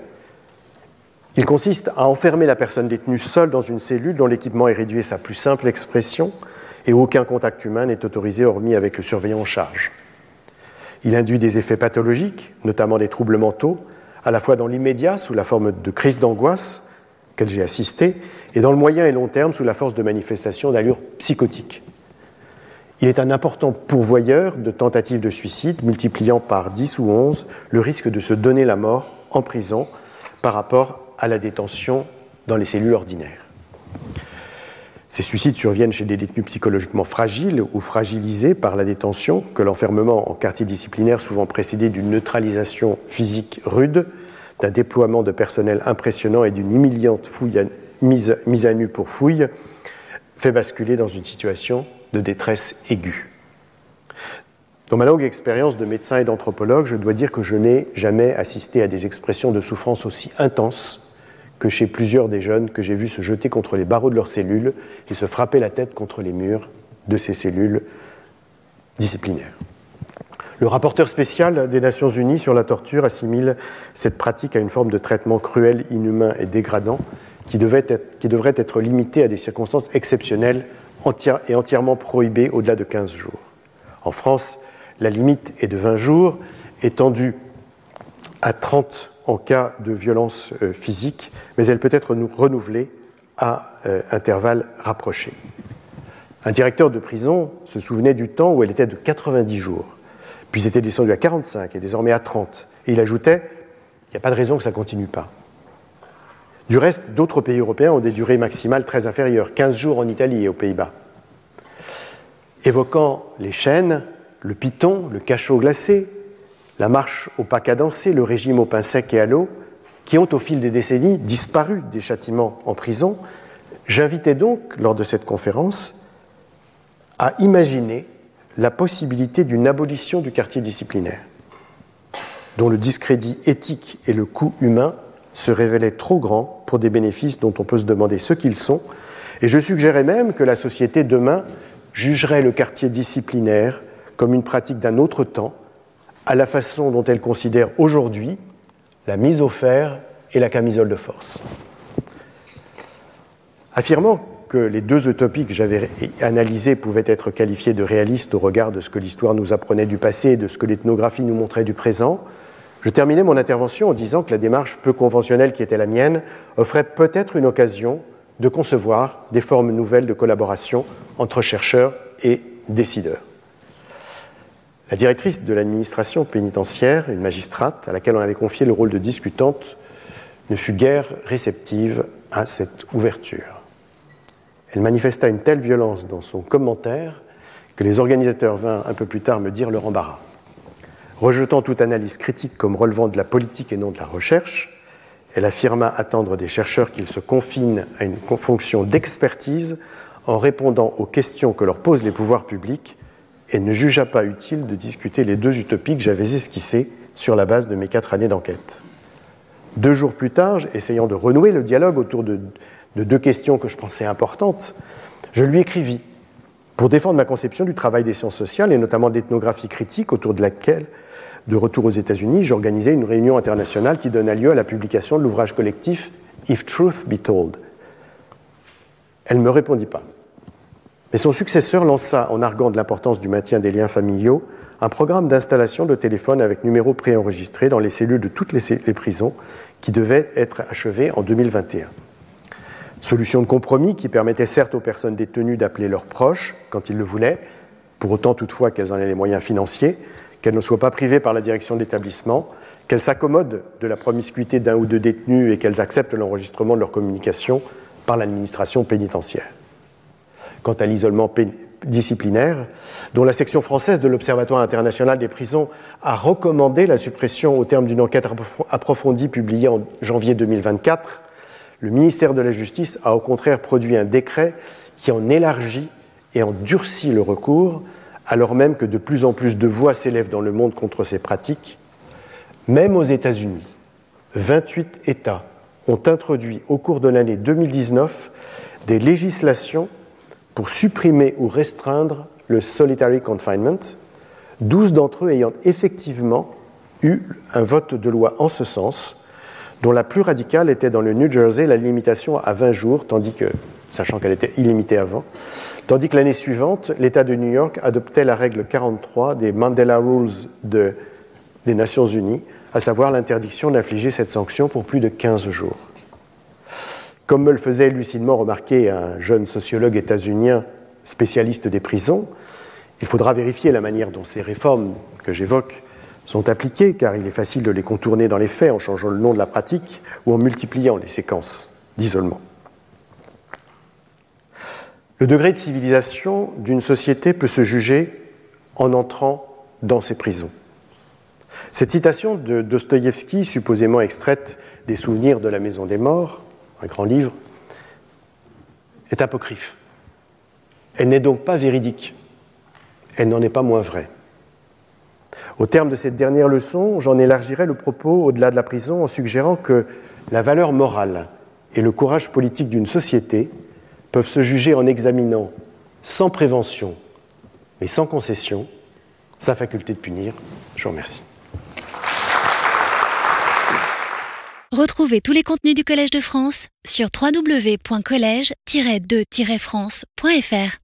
Il consiste à enfermer la personne détenue seule dans une cellule dont l'équipement est réduit à sa plus simple expression et où aucun contact humain n'est autorisé hormis avec le surveillant en charge. Il induit des effets pathologiques, notamment des troubles mentaux, à la fois dans l'immédiat sous la forme de crises d'angoisse auxquelles j'ai assisté et dans le moyen et long terme sous la force de manifestations d'allure psychotique. Il est un important pourvoyeur de tentatives de suicide, multipliant par 10 ou 11 le risque de se donner la mort en prison par rapport à la détention dans les cellules ordinaires. Ces suicides surviennent chez des détenus psychologiquement fragiles ou fragilisés par la détention, que l'enfermement en quartier disciplinaire, souvent précédé d'une neutralisation physique rude, d'un déploiement de personnel impressionnant et d'une humiliante mise à nu pour fouille, fait basculer dans une situation de détresse aiguë. Dans ma longue expérience de médecin et d'anthropologue, je dois dire que je n'ai jamais assisté à des expressions de souffrance aussi intenses que chez plusieurs des jeunes que j'ai vus se jeter contre les barreaux de leurs cellules et se frapper la tête contre les murs de ces cellules disciplinaires. Le rapporteur spécial des Nations Unies sur la torture assimile cette pratique à une forme de traitement cruel, inhumain et dégradant qui devrait être limité à des circonstances exceptionnelles et entièrement prohibées au-delà de 15 jours. En France, la limite est de 20 jours, étendue à 30 en cas de violence physique, mais elle peut être renouvelée à intervalles rapprochés. Un directeur de prison se souvenait du temps où elle était de 90 jours, puis c'était descendu à 45 et désormais à 30. Et il ajoutait « il n'y a pas de raison que ça ne continue pas ». Du reste, d'autres pays européens ont des durées maximales très inférieures, 15 jours en Italie et aux Pays-Bas. Évoquant les chaînes, le python, le cachot glacé, la marche au pas cadencé, le régime au pain sec et à l'eau, qui ont au fil des décennies disparu des châtiments en prison, j'invitais donc, lors de cette conférence, à imaginer la possibilité d'une abolition du quartier disciplinaire, dont le discrédit éthique et le coût humain se révélaient trop grands pour des bénéfices dont on peut se demander ce qu'ils sont, et je suggérais même que la société demain jugerait le quartier disciplinaire comme une pratique d'un autre temps, à la façon dont elle considère aujourd'hui la mise au fer et la camisole de force. Affirmant que les deux utopies que j'avais analysées pouvaient être qualifiées de réalistes au regard de ce que l'histoire nous apprenait du passé et de ce que l'ethnographie nous montrait du présent, je terminais mon intervention en disant que la démarche peu conventionnelle qui était la mienne offrait peut-être une occasion de concevoir des formes nouvelles de collaboration entre chercheurs et décideurs. La directrice de l'administration pénitentiaire, une magistrate à laquelle on avait confié le rôle de discutante, ne fut guère réceptive à cette ouverture. Elle manifesta une telle violence dans son commentaire que les organisateurs vinrent un peu plus tard me dire leur embarras. Rejetant toute analyse critique comme relevant de la politique et non de la recherche, elle affirma attendre des chercheurs qu'ils se confinent à une fonction d'expertise en répondant aux questions que leur posent les pouvoirs publics et ne jugea pas utile de discuter les deux utopies que j'avais esquissées sur la base de mes 4 années d'enquête. 2 jours plus tard, essayant de renouer le dialogue autour de 2 questions que je pensais importantes, je lui écrivis pour défendre ma conception du travail des sciences sociales et notamment de l'ethnographie critique autour de laquelle, de retour aux États-Unis, j'organisais une réunion internationale qui donna lieu à la publication de l'ouvrage collectif « If Truth Be Told ». Elle ne me répondit pas. Mais son successeur lança, en arguant de l'importance du maintien des liens familiaux, un programme d'installation de téléphone avec numéros préenregistrés dans les cellules de toutes les prisons qui devait être achevé en 2021. Solution de compromis qui permettait certes aux personnes détenues d'appeler leurs proches quand ils le voulaient, pour autant toutefois qu'elles en aient les moyens financiers, qu'elles ne soient pas privées par la direction de l'établissement, qu'elles s'accommodent de la promiscuité d'un ou 2 détenus et qu'elles acceptent l'enregistrement de leur communication par l'administration pénitentiaire. Quant à l'isolement disciplinaire, dont la section française de l'Observatoire international des prisons a recommandé la suppression au terme d'une enquête approfondie publiée en janvier 2024, le ministère de la Justice a au contraire produit un décret qui en élargit et en durcit le recours, alors même que de plus en plus de voix s'élèvent dans le monde contre ces pratiques. Même aux États-Unis, 28 États ont introduit au cours de l'année 2019 des législations pour supprimer ou restreindre le solitary confinement, 12 d'entre eux ayant effectivement eu un vote de loi en ce sens, dont la plus radicale était dans le New Jersey la limitation à 20 jours, sachant qu'elle était illimitée avant, tandis que l'année suivante, l'État de New York adoptait la règle 43 des Mandela Rules des Nations Unies, à savoir l'interdiction d'infliger cette sanction pour plus de 15 jours. Comme me le faisait lucidement remarquer un jeune sociologue états-unien spécialiste des prisons, il faudra vérifier la manière dont ces réformes que j'évoque sont appliquées, car il est facile de les contourner dans les faits en changeant le nom de la pratique ou en multipliant les séquences d'isolement. Le degré de civilisation d'une société peut se juger en entrant dans ses prisons. Cette citation de Dostoïevski, supposément extraite des Souvenirs de la Maison des Morts, un grand livre, est apocryphe. Elle n'est donc pas véridique. Elle n'en est pas moins vraie. Au terme de cette dernière leçon, j'en élargirai le propos au-delà de la prison en suggérant que la valeur morale et le courage politique d'une société peuvent se juger en examinant, sans prévention, mais sans concession, sa faculté de punir. Je vous remercie. Retrouvez tous les contenus du Collège de France sur www.collège-2-france.fr.